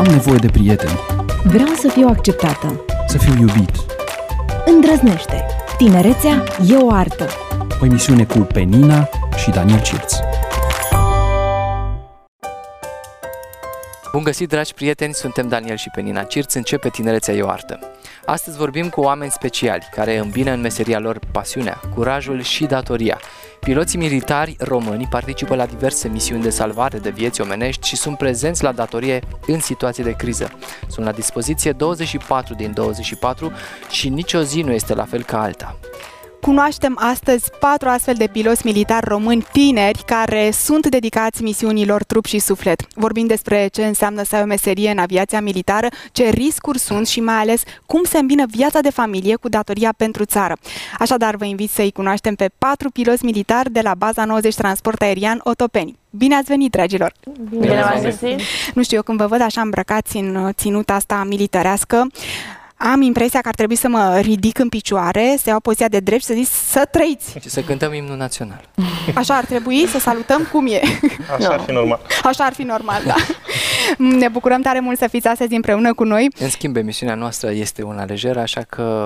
Am nevoie de prieteni. Vreau să fiu acceptată. Să fiu iubit. Îndrăznește. Tinerețea e o artă. O emisiune cu Penina și Daniel Cirț. Bun găsit, dragi prieteni, suntem Daniel și Penina Cirț, începe Tinerețea e o artă. Astăzi vorbim cu oameni speciali care îmbină în meseria lor pasiunea, curajul și datoria. Piloții militari români participă la diverse misiuni de salvare de vieți omenești și sunt prezenți la datorie în situații de criză. Sunt la dispoziție 24 din 24 și nicio zi nu este la fel ca alta. Cunoaștem astăzi 4 astfel de piloți militari români tineri care sunt dedicați misiunilor trup și suflet. Vorbim despre ce înseamnă să ai o meserie în aviația militară, ce riscuri sunt și mai ales cum se îmbină viața de familie cu datoria pentru țară. Așadar, vă invit să-i cunoaștem pe 4 piloți militari de la Baza 90 Transport Aerian Otopeni. Bine ați venit, dragilor! Bine v-am găsit! Nu știu, eu când vă văd așa îmbrăcați în ținuta asta militarească, am impresia că ar trebui să mă ridic în picioare, să iau poziția de drept și să zic să trăiți. Și să cântăm imnul național. Așa ar trebui, să salutăm cum e. Așa ar fi normal. Așa ar fi normal, da. Ne bucurăm tare mult să fiți astăzi împreună cu noi. În schimb, emisiunea noastră este una lejeră, așa că,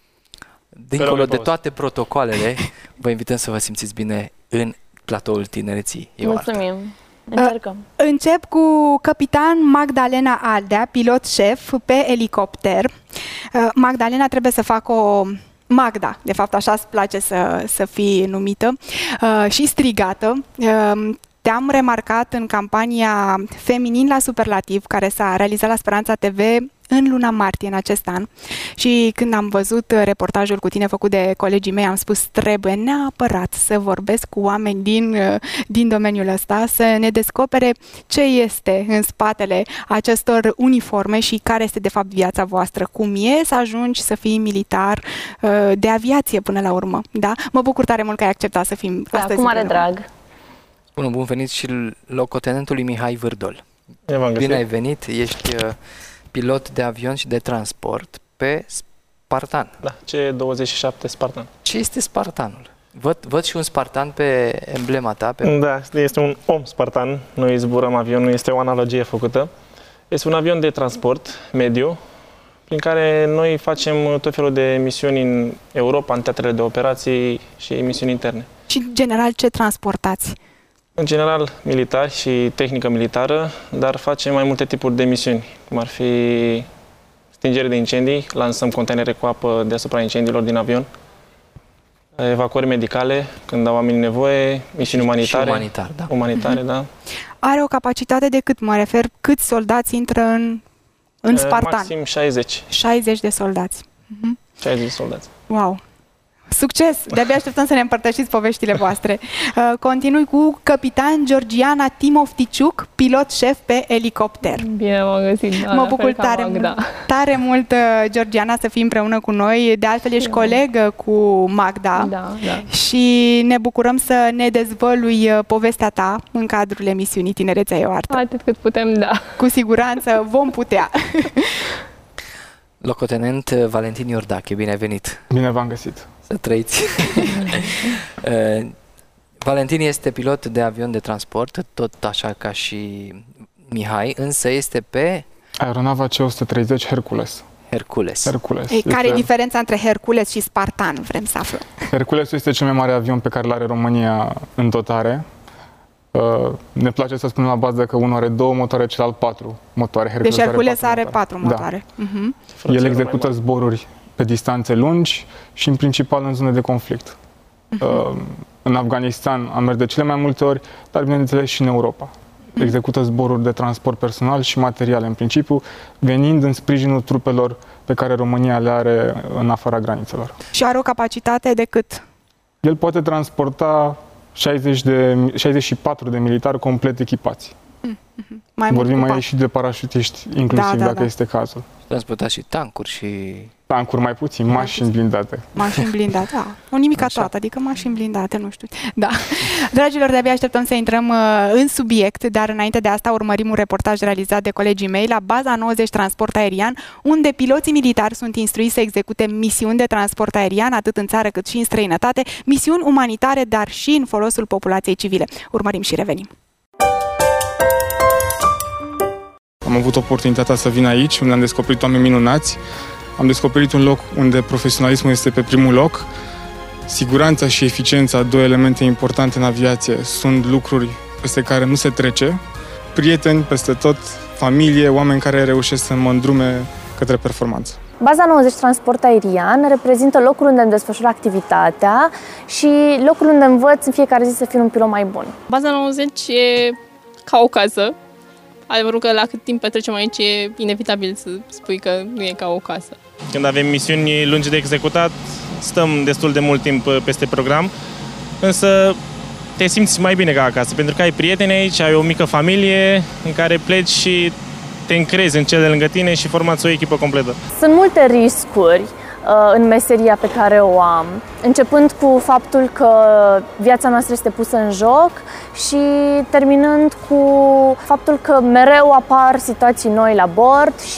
dincolo de toate protocoalele, vă invităm să vă simțiți bine în platoul Tinereții. Mulțumim! Încercăm. Încep cu capitan Magdalena Aldea, pilot șef pe elicopter. Magdalena trebuie să facă o... Magda, de fapt așa îți place să fii numită și strigată. Te-am remarcat în campania Feminin la Superlativ, care s-a realizat la Speranța TV în luna martie în acest an. Și când am văzut reportajul cu tine făcut de colegii mei, am spus, trebuie neapărat să vorbesc cu oameni din domeniul ăsta, să ne descopere ce este în spatele acestor uniforme și care este de fapt viața voastră. Cum e să ajungi să fii militar de aviație până la urmă. Da? Mă bucur tare mult că ai acceptat să fim astăzi. Cu mare drag. Bun venit și locotenentului Mihai Vârdol. Bine ai venit, ești pilot de avion și de transport pe Spartan. Da, C-27 Spartan. Ce este Spartanul? Văd și un Spartan pe emblema ta. Da, este un om Spartan. Noi zburăm avionul, este o analogie făcută. Este un avion de transport mediu, prin care noi facem tot felul de misiuni în Europa, în teatrele de operații și misiuni interne. Și, în general, ce transportați? În general, militari și tehnică militară, dar facem mai multe tipuri de misiuni, cum ar fi stingere de incendii, lansăm containere cu apă deasupra incendiilor din avion, evacuări medicale, când au oamenii nevoie, misiuni umanitare. Da. Umanitare, da. Are o capacitate de cât, mă refer, câți soldați intră în Spartan? Maxim 60. 60 de soldați. 60 de soldați. Wow! Succes! De-abia așteptăm să ne împărtășiți poveștile voastre. Continui cu capitan Georgiana Timofticiuc, pilot șef pe elicopter. Bine m-am găsit. Mă bucur tare mult, Georgiana, să fii împreună cu noi. De altfel, ești colegă cu Magda. Da. Și ne bucurăm să ne dezvălui povestea ta în cadrul emisiunii Tinerețea e o artă. Atât cât putem, da. Cu siguranță vom putea. Locotenent Valentin Iordache, bine ai venit! Bine v-am găsit! Să trăiți! Valentin este pilot de avion de transport, tot așa ca și Mihai, însă este pe... Aeronava C-130 Hercules. Care e diferența între Hercules și Spartan, vrem să aflăm? Hercules este cel mai mare avion pe care l-are România în dotare. Ne place să spunem la bază că unul are 2 motoare, celălalt 4 motoare. Deci Hercules are 4 motoare. Da. El execută zboruri pe distanțe lungi și în principal în zone de conflict. În Afganistan am mers de cele mai multe ori, dar bineînțeles și în Europa. Execută zboruri de transport personal și materiale în principiu, venind în sprijinul trupelor pe care România le are în afara granițelor. Și are o capacitate de cât? El poate transporta 64 de militari complet echipați. Vorbim aici și de parașutiști, inclusiv, dacă este cazul. Transporta și tancuri și... Tancuri mai puțin, mașini blindate. Mașini blindate, da. O nimica toată, adică mașini blindate, nu știu. Da. Dragilor, de-abia așteptăm să intrăm în subiect, dar înainte de asta urmărim un reportaj realizat de colegii mei la Baza 90 Transport Aerian, unde piloții militari sunt instruiți să execute misiuni de transport aerian, atât în țară cât și în străinătate, misiuni umanitare, dar și în folosul populației civile. Urmărim și revenim. Am avut oportunitatea să vin aici, unde am descoperit oameni minunați. Am descoperit un loc unde profesionalismul este pe primul loc. Siguranța și eficiența, două elemente importante în aviație, sunt lucruri peste care nu se trece. Prieteni peste tot, familie, oameni care reușesc să mă îndrume către performanță. Baza 90 Transport Aerian reprezintă locul unde îmi desfășur activitatea și locul unde învăț în fiecare zi să fiu un pilot mai bun. Baza 90 e ca o casă. Adevărul că la cât timp petrecem aici e inevitabil să spui că nu e ca o casă. Când avem misiuni lungi de executat, stăm destul de mult timp peste program, însă te simți mai bine ca acasă, pentru că ai prieteni aici, ai o mică familie în care pleci și te încrezi în cel de lângă tine și formați o echipă completă. Sunt multe riscuri în meseria pe care o am, începând cu faptul că viața noastră este pusă în joc și terminând cu faptul că mereu apar situații noi la bord și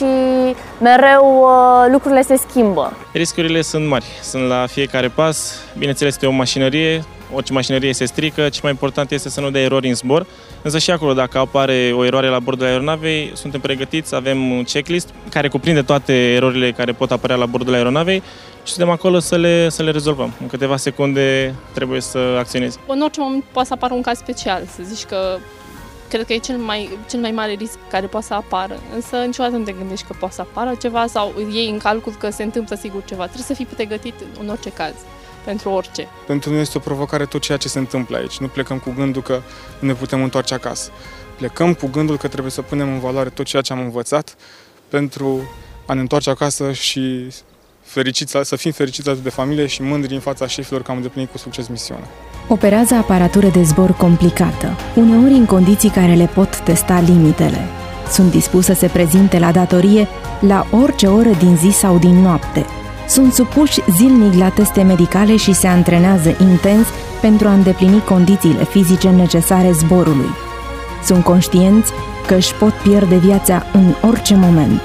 mereu lucrurile se schimbă. Riscurile sunt mari, sunt la fiecare pas, bineînțeles este o mașinărie, orice mașinărie se strică, ce mai important este să nu dea erori în zbor, însă și acolo, dacă apare o eroare la bordul aeronavei, suntem pregătiți, avem un checklist care cuprinde toate erorile care pot apărea la bordul aeronavei și suntem acolo să le rezolvăm. În câteva secunde trebuie să acționezi. În orice moment poate să apară un caz special, să zici că cred că e cel mai mare risc care poate să apară, însă niciodată nu te gândești că poate să apară ceva sau iei în calcul că se întâmplă sigur ceva. Trebuie să fii pregătit în orice caz. Pentru orice. Pentru noi este o provocare tot ceea ce se întâmplă aici. Nu plecăm cu gândul că ne putem întoarce acasă. Plecăm cu gândul că trebuie să punem în valoare tot ceea ce am învățat pentru a ne întoarce acasă și să fim fericiți atât de familie și mândri în fața șefilor că am îndeplinit cu succes misiunea. Operează aparatură de zbor complicată, uneori în condiții care le pot testa limitele. Sunt dispus să se prezinte la datorie la orice oră din zi sau din noapte. Sunt supuși zilnic la teste medicale și se antrenează intens pentru a îndeplini condițiile fizice necesare zborului. Sunt conștienți că își pot pierde viața în orice moment.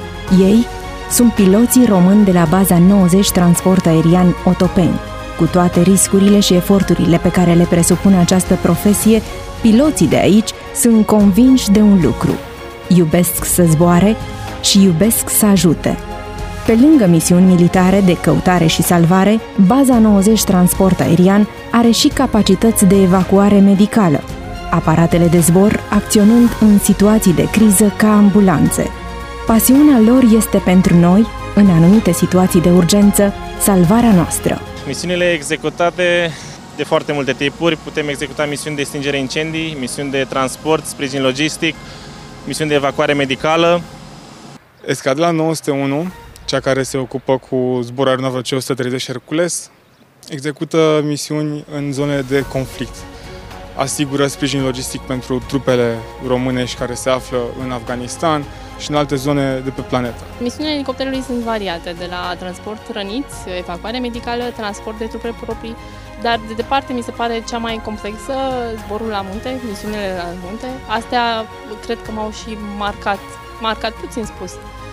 Ei sunt piloții români de la baza 90 Transport Aerian Otopeni. Cu toate riscurile și eforturile pe care le presupune această profesie, piloții de aici sunt convinși de un lucru: iubesc să zboare și iubesc să ajute. Pe lângă misiuni militare de căutare și salvare, baza 90 Transport Aerian are și capacități de evacuare medicală, aparatele de zbor acționând în situații de criză ca ambulanțe. Pasiunea lor este pentru noi, în anumite situații de urgență, salvarea noastră. Misiunile executate de foarte multe tipuri, putem executa misiuni de stingere incendii, misiuni de transport, sprijin logistic, misiuni de evacuare medicală. Escadrila 901, cea care se ocupă cu zborul aeronavă C-130 Hercules, execută misiuni în zone de conflict. Asigură sprijin logistic pentru trupele românești care se află în Afganistan și în alte zone de pe planetă. Misiunile elicopterului sunt variate, de la transport răniți, evacuare medicală, transport de trupe proprii, dar de departe mi se pare cea mai complexă zborul la munte, misiunile la munte. Astea cred că m-au și marcat puțin spus.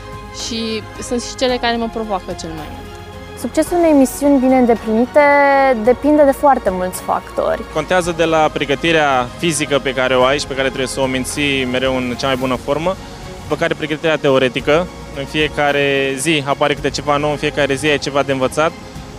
Și sunt și cele care mă provoacă cel mai mult. Succesul unei misiuni bine îndeplinite depinde de foarte mulți factori. Contează de la pregătirea fizică pe care o ai și pe care trebuie să o menții mereu în cea mai bună formă, după care pregătirea teoretică. În fiecare zi apare câte ceva nou, în fiecare zi ai ceva de învățat.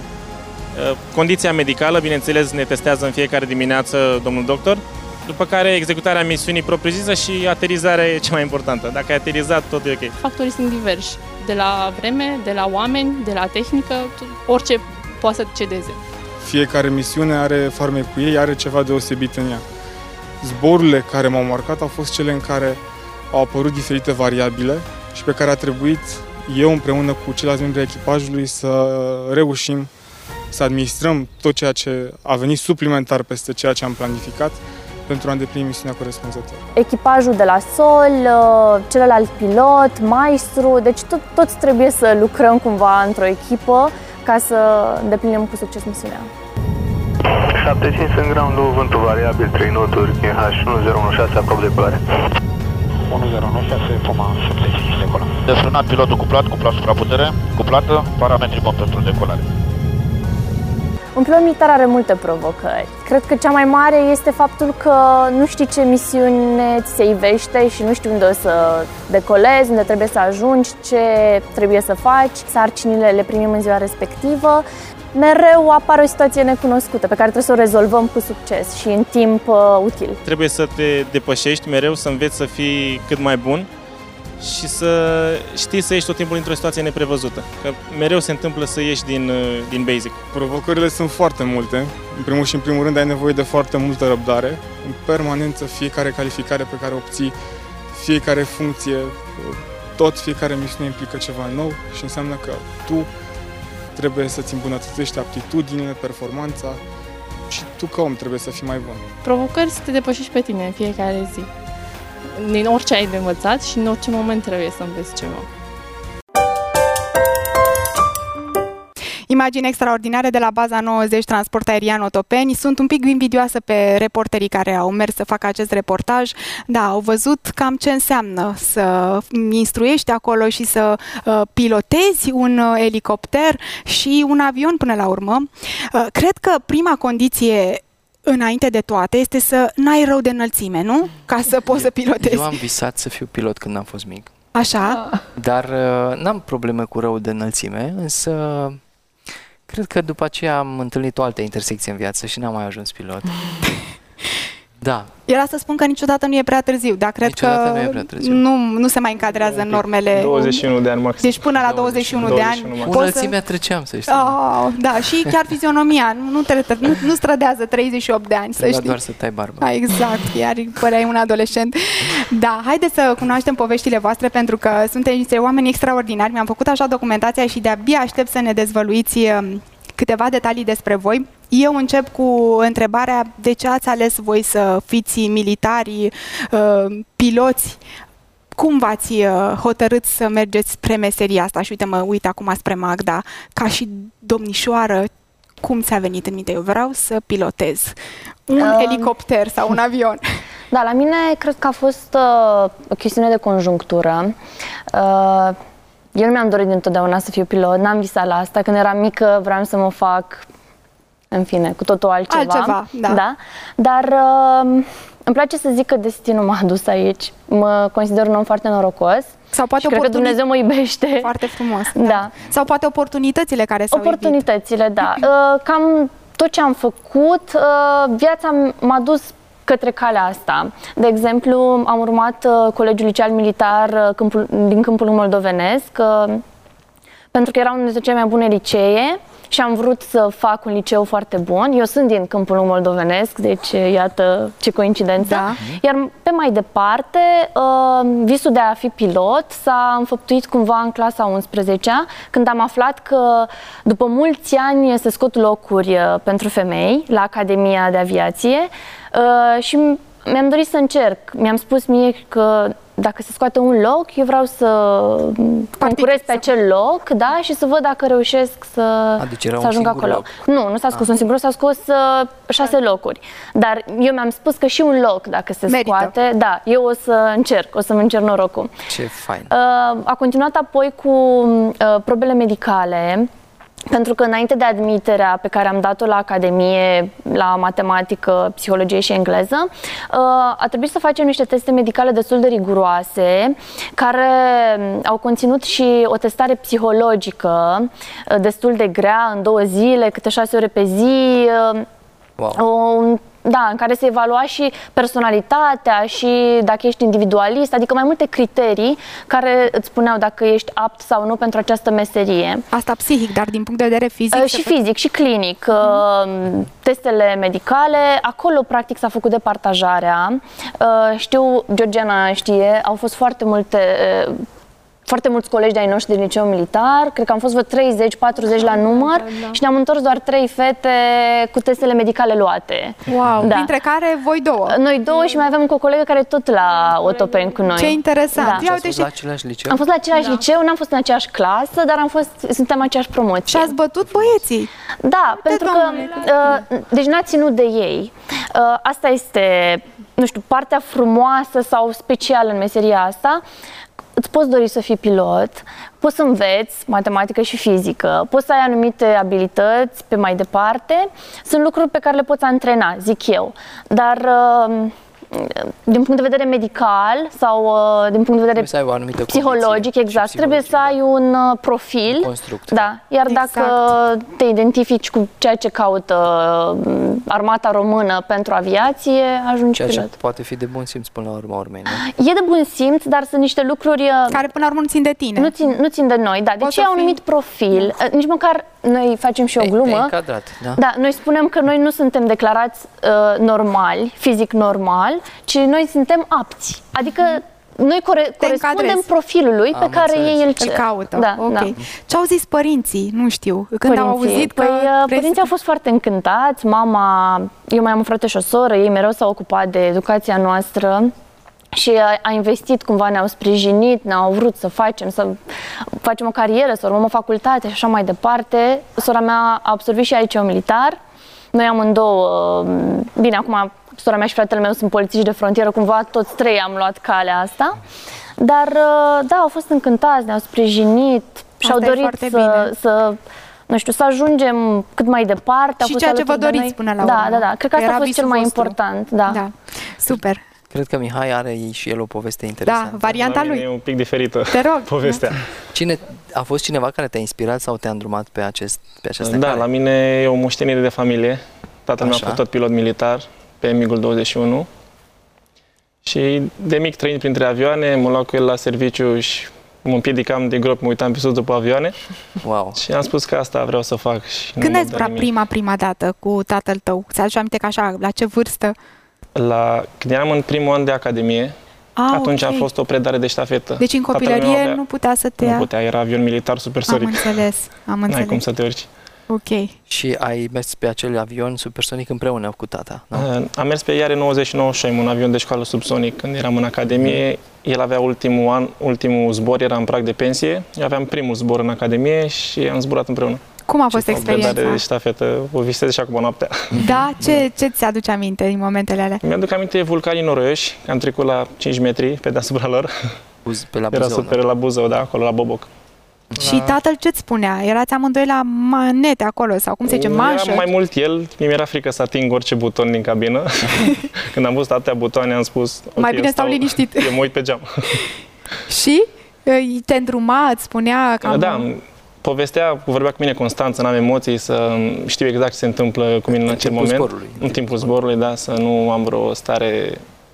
Condiția medicală, bineînțeles, ne testează în fiecare dimineață domnul doctor. După care executarea misiunii propriu-zisă și aterizarea e cea mai importantă. Dacă ai aterizat, tot e ok. Factorii sunt diversi, de la vreme, de la oameni, de la tehnică, orice poate să cedeze. Fiecare misiune are farmecul ei, are ceva deosebit în ea. Zborurile care m-au marcat au fost cele în care au apărut diferite variabile și pe care a trebuit eu împreună cu ceilalți membri ai echipajului să reușim să administrăm tot ceea ce a venit suplimentar peste ceea ce am planificat pentru a îndeplini misiunea corespunzător. Echipajul de la sol, celălalt pilot, maestru, deci toți trebuie să lucrăm cumva într-o echipă ca să îndeplinim cu succes misiunea. 75 în ground, vântul variabil, 3 noturi, H1016, aproape decolare. 1016, Puma 75, decolăm. Desfrânat pilotul cuplat supraputere, cuplată, parametri bun pentru decolare. Un pilot militar are multe provocări. Cred că cea mai mare este faptul că nu știi ce misiune ți se ivește și nu știi unde o să decolezi, unde trebuie să ajungi, ce trebuie să faci, sarcinile le primim în ziua respectivă. Mereu apare o situație necunoscută pe care trebuie să o rezolvăm cu succes și în timp util. Trebuie să te depășești mereu, să înveți să fii cât mai bun și să știi să ieși tot timpul într-o situație neprevăzută. Că mereu se întâmplă să ieși din basic. Provocările sunt foarte multe. În primul și în primul rând ai nevoie de foarte multă răbdare. În permanență fiecare calificare pe care o obții, fiecare funcție, fiecare misiune implică ceva nou și înseamnă că tu trebuie să-ți îmbunătățești aptitudinile, performanța și tu ca om trebuie să fii mai bun. Provocări să te depășești pe tine în fiecare zi. Din orice ai de învățat și în orice moment trebuie să înveți ceva. Imagini extraordinare de la baza 90 Transport Aerian Otopeni. Sunt un pic invidioasă pe reporterii care au mers să facă acest reportaj. Da, au văzut cam ce înseamnă să instruiești acolo și să pilotezi un elicopter și un avion până la urmă. Cred că prima condiție înainte de toate este să n-ai rău de înălțime, nu? Ca să poți să pilotezi. Eu am visat să fiu pilot când am fost mic. Așa? Dar n-am probleme cu rău de înălțime, însă cred că după aceea am întâlnit o altă intersecție în viață și n-am mai ajuns pilot. Da. Era să spun că niciodată nu e prea târziu, dar cred Niciodată că nu e prea târziu. nu se mai încadrează în normele... 21 de ani maxim. Deci până la 21 de ani... Cu înălțimea treceam, să știi. Da, și chiar fizionomia, nu strădează 38 de ani, să știi. Doar să tai barba. Exact, iar păreai un adolescent. Da, haideți să cunoaștem poveștile voastre, pentru că sunteți niște oameni extraordinari. Mi-am făcut așa documentația și de-abia aștept să ne dezvăluiți câteva detalii despre voi. Eu încep cu întrebarea: de ce ați ales voi să fiți militari, piloți? Cum v-ați hotărât să mergeți spre meseria asta? Și uite, mă uit acum spre Magda, ca și domnișoară, cum ți-a venit în minte? Eu vreau să pilotez un elicopter sau un avion. Da, la mine cred că a fost o chestiune de conjunctură. Eu nu mi-am dorit dintotdeauna să fiu pilot, n-am visat la asta. Când eram mică vreau să mă fac, în fine, cu totul altceva. Da. Dar îmi place să zic că destinul m-a adus aici. Mă consider un om foarte norocos. Sau poate cred că Dumnezeu mă iubește. Foarte frumos. Da. Sau poate oportunitățile care s-au iubit. Oportunitățile, da. Cam tot ce am făcut, viața m-a dus către calea asta. De exemplu, am urmat Colegiul Liceal Militar din Câmpul Moldovenesc, pentru că era unul dintre cele mai bune licee și am vrut să fac un liceu foarte bun. Eu sunt din Câmpul Moldovenesc, deci iată ce coincidență. Da. Iar pe mai departe, visul de a fi pilot s-a înfăptuit cumva în clasa 11-a, când am aflat că după mulți ani se scot locuri pentru femei la Academia de Aviație și mi-am dorit să încerc. Mi-am spus mie că dacă se scoate un loc, eu vreau să concurez pe acel loc, da, și să văd dacă reușesc să ajung acolo. Loc. Nu s-a scos un singur, s-a scos 6 locuri. Dar eu mi-am spus că și un loc, dacă se scoate, da, eu o să încerc, o să-mi încerc norocul. Ce fain! A continuat apoi cu probele medicale, pentru că înainte de admiterea pe care am dat-o la Academie, la matematică, psihologie și engleză, a trebuit să facem niște teste medicale destul de riguroase, care au conținut și o testare psihologică destul de grea, în 2 zile, câte 6 ore pe zi. Wow. Da, în care se evalua și personalitatea și dacă ești individualist, adică mai multe criterii care îți spuneau dacă ești apt sau nu pentru această meserie. Asta psihic, dar din punct de vedere fizic? Și fizic și clinic. Testele medicale, acolo practic s-a făcut departajarea. Știu, Georgiana știe, au fost foarte mulți colegi de-ai noștri din liceu militar, cred că am fost vreo 30-40 la număr și ne-am întors doar 3 fete cu testele medicale luate. Wow! Da. Dintre care voi 2. Noi 2 și mai avem încă o colegă care e tot la Otopeni cu noi. Ce interesant! Da. Și ați fost la același liceu? Am fost la același liceu, n-am fost în aceeași clasă, dar suntem în aceeași promoție. Și ați bătut băieții? Da, pentru că deci n-a ținut de ei. Asta este, nu știu, partea frumoasă sau specială în meseria asta. îți poți dori să fii pilot, poți să înveți matematică și fizică, poți să ai anumite abilități pe mai departe, sunt lucruri pe care le poți antrena, zic eu, dar din punct de vedere medical sau din punct de vedere psihologic, exact, trebuie să ai un profil, da, iar dacă te identifici cu ceea ce caută armata română pentru aviație, ajungi pilot. Ceea ce poate fi de bun simț până la urma urmei, nu? E de bun simț, dar sunt niște lucruri care până la urmă nu țin de tine. Nu țin de noi, da. Deci au un anumit profil. Nici măcar noi facem și o glumă. Încadrat, da. Da, noi spunem că noi nu suntem declarați normali, fizic normal, ci noi suntem apți. Adică noi corespundem profilului pe care ei îl caută. Da, okay. Da. Ce au zis părinții? Nu știu. Când au auzit că... Părinții au fost foarte încântați. Mama, eu mai am un frate și o soră, ei mereu s-au ocupat de educația noastră și a investit, cumva ne-au sprijinit, ne-au vrut să facem o carieră, să urmăm o facultate și așa mai departe. Sora mea a absolvit și liceul militar. Noi amândouă, bine, acum sora mea și fratele meu sunt polițiști de frontieră, cumva toți trei am luat calea asta. Dar, da, au fost încântați, ne-au sprijinit și au dorit nu știu, să ajungem cât mai departe. Și ceea ce vă doriți până la urmă. Da. Cred că asta a fost cel mai important. Da. Super. Cred că Mihai are și el o poveste interesantă. Da, varianta lui. E un pic diferită. Te rog. Povestea. A fost cineva care te-a inspirat sau te-a îndrumat pe această Da, cale? la mine e o moștenire de familie. Tatăl meu a fost tot pilot militar pe MiG-ul 21. Și de mic trăind printre avioane, mă luam cu el la serviciu și mă împiedicam de gropi, mă uitam pe sus după avioane. Wow. Și am spus că asta vreau să fac. Și când ai zburat prima dată cu tatăl tău? Ți-aduce aminte că așa, la ce vârstă? Când eram în primul an de academie, atunci a fost o predare de ștafetă. Deci în copilărie nu putea să te ia? Nu putea, era avion militar supersonic. Am înțeles. N-ai cum să te urci. Ok. Și ai mers pe acel avion supersonic împreună cu tata, nu? Am mers pe Iare 99 Shoim, un avion de școală subsonic. Când eram în academie, el avea ultimul zbor, era în prag de pensie. Eu aveam primul zbor în academie și am zburat împreună. Cum a fost experiența? De ștafetă, o visez și acum noaptea. Da? Ce ți aduce aminte din momentele alea? Mi-aduc aminte vulcanii noroioși, că am trecut la 5 metri pe deasupra lor. Pe la Buzău, era super la Buzău, da, acolo la Boboc. Și tatăl ce-ți spunea? Erați amândoi la manete acolo sau cum se zice, manșă? Era mai mult el, mi-era frică să ating orice buton din cabină. Când am văzut atâtea butoane am spus mai bine stau liniștit. Eu mă uit pe geam. Și te îndruma, îți spunea cam... Da, vorbea cu mine constant, să n-am emoții, să știu exact ce se întâmplă cu mine în acel moment. În timpul zborului, da, să nu am vreo stare.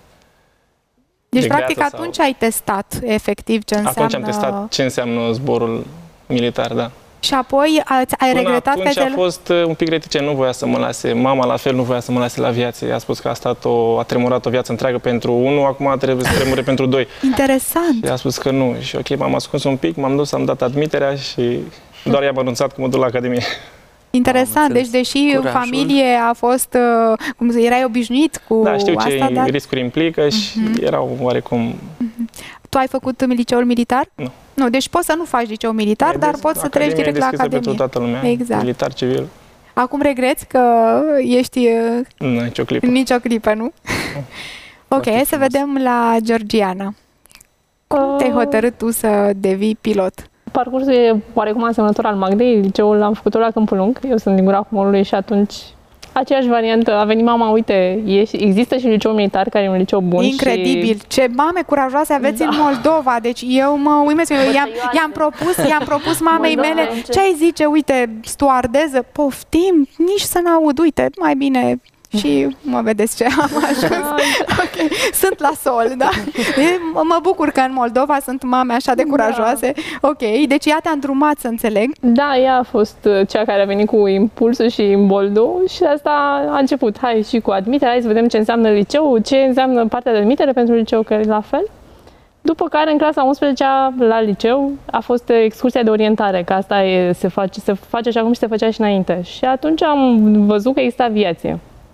Deci, practic, atunci ai testat efectiv ce înseamnă... Atunci am testat ce înseamnă zborul militar, da. Și apoi ai regretat că atunci a fost un pic reticent, nu voia să mă lase. Mama la fel nu voia să mă lase la aviație. A spus că a tremurat o viață întreagă pentru unul, acum trebuie să tremure pentru doi. Interesant. Și a spus că nu. Și ok, m-am ascuns un pic, m-am dus, am dat admiterea și doar i-am anunțat că mă duc la Academie. Interesant, deci deși în familie a fost, cum erai obișnuit cu asta, știu ce riscuri implică și erau oarecum... Tu ai făcut liceul militar? Nu. Nu, deci poți să nu faci liceu militar, dar poți să treci direct la Academie. Pentru toată lumea, exact. Militar, civil. Acum regreți că ești... Nu, nicio clipă. Nicio clipă, nu? Ok, să vedem la Georgiana. Cum te-ai hotărât tu să devii pilot? Parcursul e oarecum asemănător al Magdei. Liceul l-am făcut la Câmpul Lung. Eu sunt din Gura Comorului și atunci aceeași variantă. A venit mama, uite, există și liceul militar, care e un liceu bun. Incredibil! Ce mame curajoase aveți în Moldova! Deci eu mă uimesc. I-am propus mamei mele, ce ai zice, uite, stewardeză, poftim, nici să n-aud, uite, mai bine... Și mă vedeți ce am ajuns. Okay. Sunt la sol, da? Mă bucur că în Moldova sunt mame așa de curajoase. Da. Ok, deci ea te-a îndrumat, să înțeleg. Da, ea a fost cea care a venit cu impulsul și imboldul și asta a început. Hai și cu admiterea, hai să vedem ce înseamnă liceu, ce înseamnă partea de admitere pentru liceu, că e la fel. După care, în clasa 11-a, la liceu, a fost excursia de orientare, că asta se face așa cum se făcea și înainte. Și atunci am văzut că există aviație.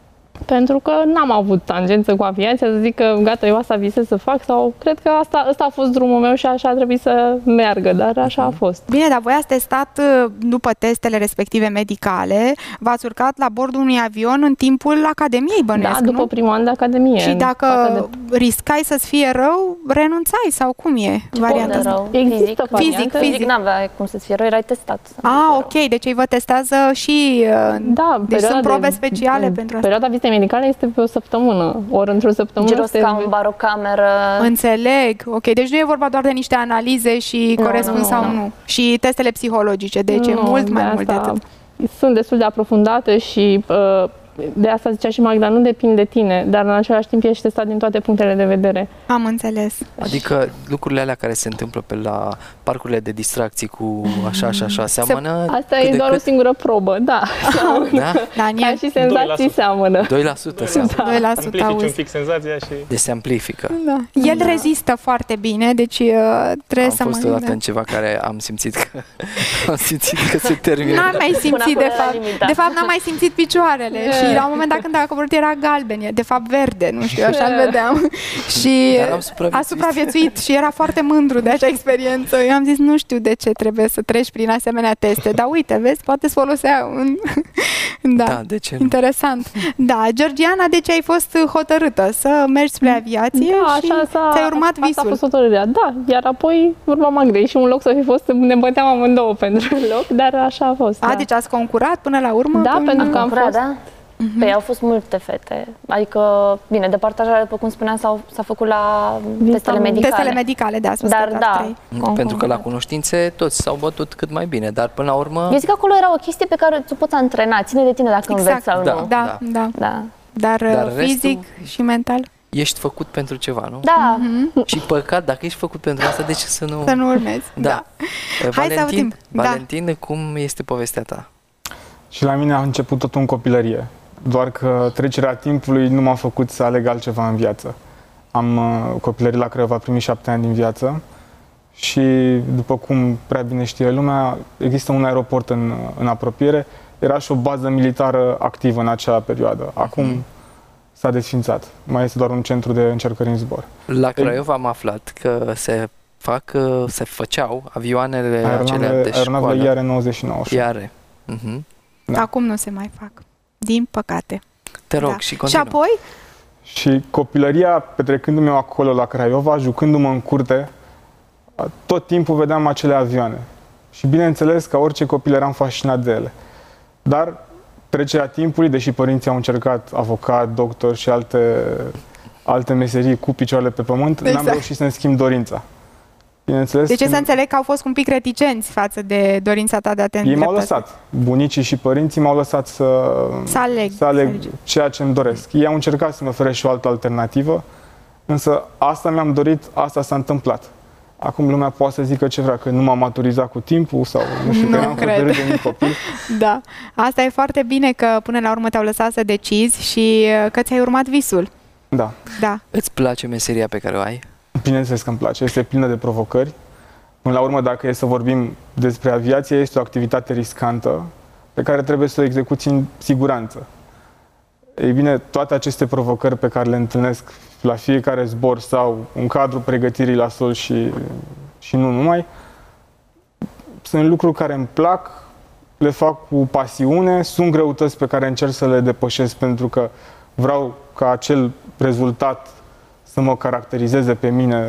Pentru că n-am avut tangență cu aviația, să zic că gata, eu asta visez să fac sau cred că ăsta a fost drumul meu și așa a trebuit să meargă, dar așa a fost. Bine, dar voi ați testat după testele respective medicale, v-ați urcat la bordul unui avion în timpul academiei, bănuiesc, Da, după primul an de academie. Și dacă riscai să-ți fie rău, renunțai sau cum e varianta asta? Există fizic n-avea cum să-ți fie rău, erai testat. Ok, deci ei vă testează și... deci sunt probe speciale pentru asta. Perioada vizitei medicale este pe o săptămână, ori într-o săptămână. Giroscam, barocameră... Înțeleg, ok, deci nu e vorba doar de niște analize și corespund sau nu. Și testele psihologice, deci e mult mai mult de atât. Sunt destul de aprofundate și de asta zicea și Magda, nu depinde de tine, dar în același timp ești testat din toate punctele de vedere. Am înțeles. Adică lucrurile alea care se întâmplă pe la parcurile de distracții cu așa și așa seamănă? Asta e doar o singură probă, da. Da? Ca și senzații seamănă. 2% seamănă. 2% amplifici un pic senzația și... Deci se amplifică. Da. El rezistă foarte bine, deci trebuie să Am fost odată în ceva care am simțit că se termină. N-am mai simțit, de fapt. De fapt, n-am mai simțit picioarele. Și la un moment dat când a coborât era galben, de fapt verde, nu știu, așa-l vedeam. Și a supraviețuit și era foarte mândru de acea experiență. Eu am zis, nu știu de ce trebuie să treci prin asemenea teste, dar uite, vezi, poate să folosea un... Da, de ce nu? Interesant. Da, Georgiana, deci ai fost hotărâtă să mergi spre aviație și ți-ai urmat visul. Asta a fost hotărârea, da, iar apoi urma Magdei și un loc să fi fost, ne băteam amândouă pentru loc, dar așa a fost. Deci ați concurat până la urmă? Da, pentru că am fost... Da? Păi au fost multe fete. Adică, bine, departajarea, după cum spuneam, s-a făcut la testele medicale. Testele medicale, da, dar da. Pentru că la cunoștințe toți s-au bătut cât mai bine, dar până la urmă... Eu zic că acolo era o chestie pe care tu poți antrena, ține de tine dacă înveți sau nu. Da. Dar fizic și mental? Ești făcut pentru ceva, nu? Da. Și păcat, dacă ești făcut pentru asta, de ce să nu... Să nu urmezi, da. Valentin, cum este povestea ta? Și la mine a început totul în copilărie. Doar că trecerea timpului nu m-a făcut să aleg altceva în viață. Am copilărit la Craiova, primii 7 ani din viață și, după cum prea bine știe lumea, există un aeroport în apropiere. Era și o bază militară activă în acea perioadă. Acum s-a desfințat. Mai este doar un centru de încercări în zbor. La Craiova am aflat că se făceau avioanele acelea de școală. Aeronavele IAR-99. IAR. Da. Acum nu se mai fac. Din păcate. Te rog, și continuă. Și apoi? Și copilăria, petrecându-mi eu acolo la Craiova, jucându-mă în curte, tot timpul vedeam acele avioane. Și bineînțeles, ca orice copil, eram fascinat de ele. Dar trecerea timpului, deși părinții au încercat avocat, doctor și alte meserii cu picioarele pe pământ, n-am reușit să-mi schimb dorința. Bineînțeles, deci să înțeleg că au fost un pic reticenți față de dorința ta de a te îndrepta. Ei m-au lăsat. Bunicii și părinții m-au lăsat să aleg ceea ce îmi doresc. Ei au încercat să-mi ofere și o altă alternativă, însă asta mi-am dorit, asta s-a întâmplat. Acum lumea poate să zică ce vrea, că nu m-am maturizat cu timpul sau nu știu, că n-am hotărât de mic copil. Da, asta e foarte bine că până la urmă te-au lăsat să decizi și că ți-ai urmat visul. Da. Îți place meseria pe care o ai? Bineînțeles că îmi place, este plină de provocări. Până la urmă, dacă e să vorbim despre aviație, este o activitate riscantă pe care trebuie să o execuți în siguranță. Ei bine, toate aceste provocări pe care le întâlnesc la fiecare zbor sau în cadrul pregătirii la sol și nu numai, sunt lucruri care îmi plac, le fac cu pasiune, sunt greutăți pe care încerc să le depășesc pentru că vreau ca acel rezultat să mă caracterizeze pe mine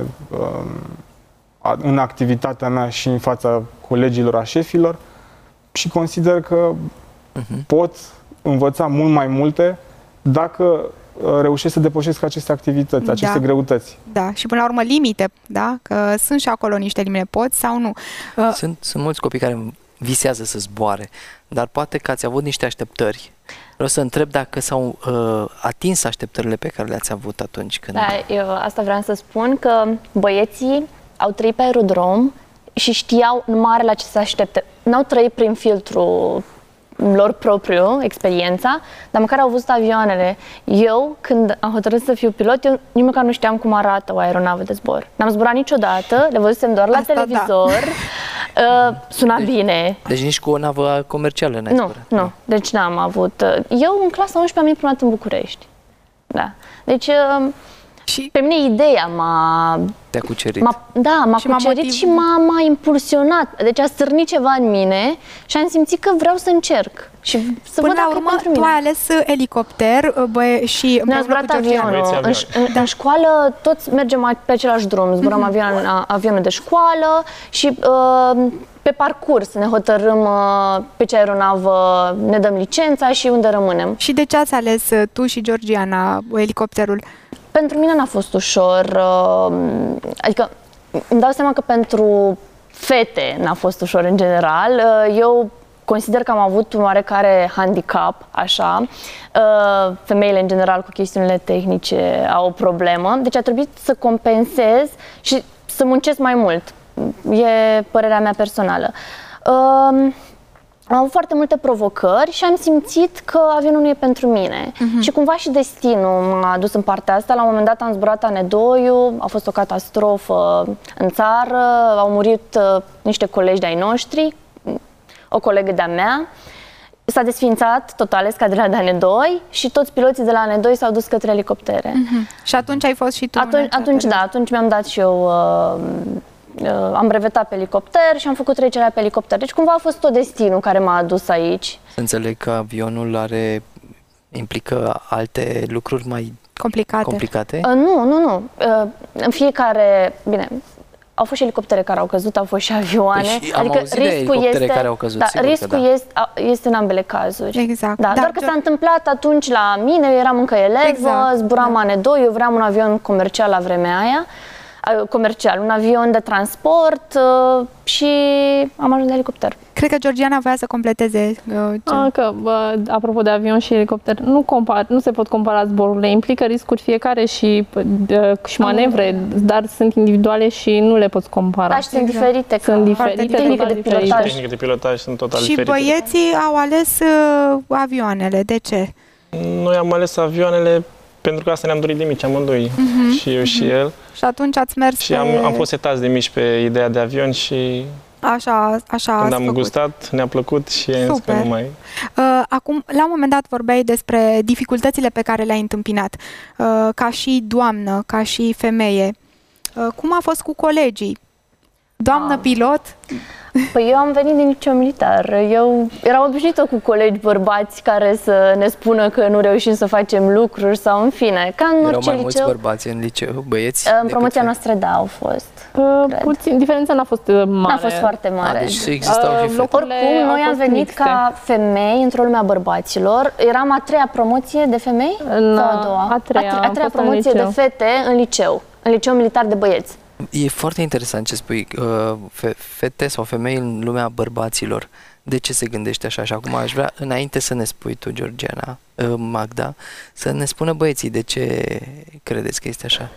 în activitatea mea și în fața colegilor, a șefilor și consider că pot învăța mult mai multe dacă reușesc să depășesc aceste activități, aceste greutăți. Da, și până la urmă limite, da? Că sunt și acolo niște limite, poți sau nu. Sunt mulți copii care visează să zboare, dar poate că ați avut niște așteptări. Vreau să întreb dacă s-au atins așteptările pe care le-ați avut atunci când... Da, eu asta vreau să spun, că băieții au trăit pe aerodrom și știau în mare la ce se aștepte. N-au trăit prin filtru lor propriu, experiența, dar măcar au văzut avioanele. Eu, când am hotărât să fiu pilot, eu nici măcar nu știam cum arată o aeronavă de zbor. N-am zburat niciodată, le văzusem doar la televizor. Suna bine. Deci nici cu o navă comercială n-ai zburat? Nu. Deci n-am avut. Eu în clasa 11 am venit prima dată în București. Da. Deci și pe mine ideea te-a cucerit. M-a cucerit și m-a impulsionat. Deci a stârnit ceva în mine și am simțit că vreau să încerc. Și să până văd la urmă, tu ai ales elicopter și ne-a zburat avionul. În școală toți mergem pe același drum. Zburăm avioane de școală și pe parcurs ne hotărâm pe ce aeronavă ne dăm licența și unde rămânem. Și de ce ați ales tu și Georgiana elicopterul? Pentru mine n-a fost ușor, adică îmi dau seama că pentru fete n-a fost ușor în general. Eu consider că am avut un oarecare handicap, așa. Femeile în general cu chestiunile tehnice au o problemă, deci a trebuit să compensez și să muncesc mai mult. E părerea mea personală. Am avut foarte multe provocări și am simțit că avionul nu e pentru mine. Și cumva și destinul m-a dus în partea asta. La un moment dat am zburat Anedoiu, a fost o catastrofă în țară, au murit niște colegi de-ai noștri, o colegă de-a mea. S-a desființat total escadrila de Anedoi și toți piloții de la Anedoi s-au dus către elicoptere. Și atunci ai fost și tu? Atunci mi-am dat și eu... am brevetat pe elicopter și am făcut trecerea pe elicopter. Deci cumva a fost tot destinul care m-a adus aici. Înțeleg că avionul implică alte lucruri mai complicate? Nu. În fiecare... Bine, au fost și elicoptere care au căzut, au fost și avioane. Deci, adică riscul este, care au căzut, riscul este în ambele cazuri. Exact. Da, doar că s-a întâmplat atunci la mine, eu eram încă elevă, zburam Anedoi, eu vreau un avion comercial la vremea aia. Un avion de transport și am ajuns de elicopter. Cred că Georgiana voia să completeze. Apropo de avion și elicopter, nu se pot compara zborurile. Implică riscuri fiecare și manevre, dar sunt individuale și nu le poți compara. Da, și sunt diferite. Tehnică de pilotaj sunt total diferite. Și băieții au ales avioanele. De ce? Noi am ales avioanele pentru că asta ne-am dorit de mici, amândoi, și eu și el. Și atunci ați mers și am fost setați de mici pe ideea de avion și așa când am gustat, ne-a plăcut și am zis că nu mai... Acum, la un moment dat vorbeai despre dificultățile pe care le-ai întâmpinat, ca și doamnă, ca și femeie. Cum a fost cu colegii? Doamnă pilot? Păi eu am venit din liceu militar. Eu eram obișnuită cu colegi bărbați care să ne spună că nu reușim să facem lucruri sau în fine. Ca în orice mai mulți bărbați în liceu, băieți? În promoția noastră, da, au fost. Puțin, diferența n-a fost mare. N-a fost foarte mare. Deci existau și fete. Oricum, noi am venit ca femei într-o lume a bărbaților. Eram a treia promoție de femei? Sau a doua? A treia promoție de fete în liceu. În liceu militar de băieți. E foarte interesant ce spui, fete sau femei în lumea bărbaților. De ce se gândește așa? Și acum aș vrea, înainte să ne spui tu, Georgiana, Magda, să ne spună băieții de ce credeți că este așa.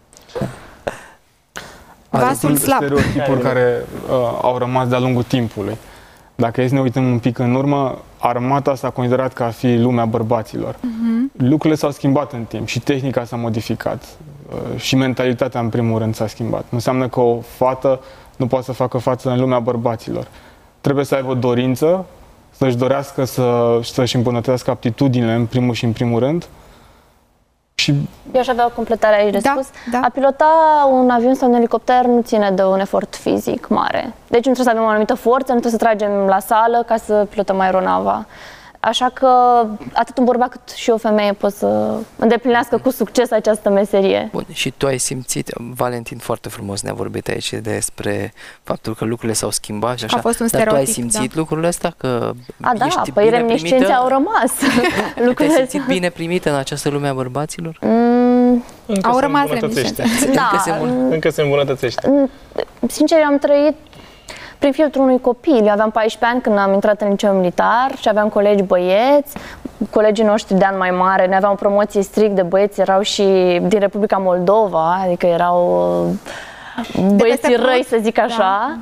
Sunt stereotipuri care au rămas de-a lungul timpului. Dacă e să ne uităm un pic în urmă, armata s-a considerat ca a fi lumea bărbaților. Lucrurile s-au schimbat în timp și tehnica s-a modificat. Și mentalitatea, în primul rând, s-a schimbat. Nu înseamnă că o fată nu poate să facă față în lumea bărbaților. Trebuie să aibă dorință, să-și dorească să-și îmbunătățească aptitudinile, în primul și în primul rând. Și... Eu aș avea o completare aici de spus. A pilota un avion sau un elicopter nu ține de un efort fizic mare. Deci nu trebuie să avem o anumită forță, nu trebuie să tragem la sală ca să pilotăm aeronava. Așa că atât un bărbat cât și o femeie pot să îndeplinească cu succes această meserie. Bun, și tu ai simțit, Valentin foarte frumos ne-a vorbit aici despre faptul că lucrurile s-au schimbat și așa, dar tu ai simțit lucrurile astea? Că ești păi reminiscențe au rămas. Te-ai simțit bine primită în această lume a bărbaților? Au rămas reminiscențe. Încă se îmbunătățește. Sincer, eu am trăit prin filtrul unui copil. Eu aveam 14 ani când am intrat în liceu militar și aveam colegi băieți, colegii noștri de an mai mare. Noi aveam o promoție strict de băieți, erau și din Republica Moldova, adică erau băieții răi, să zic așa.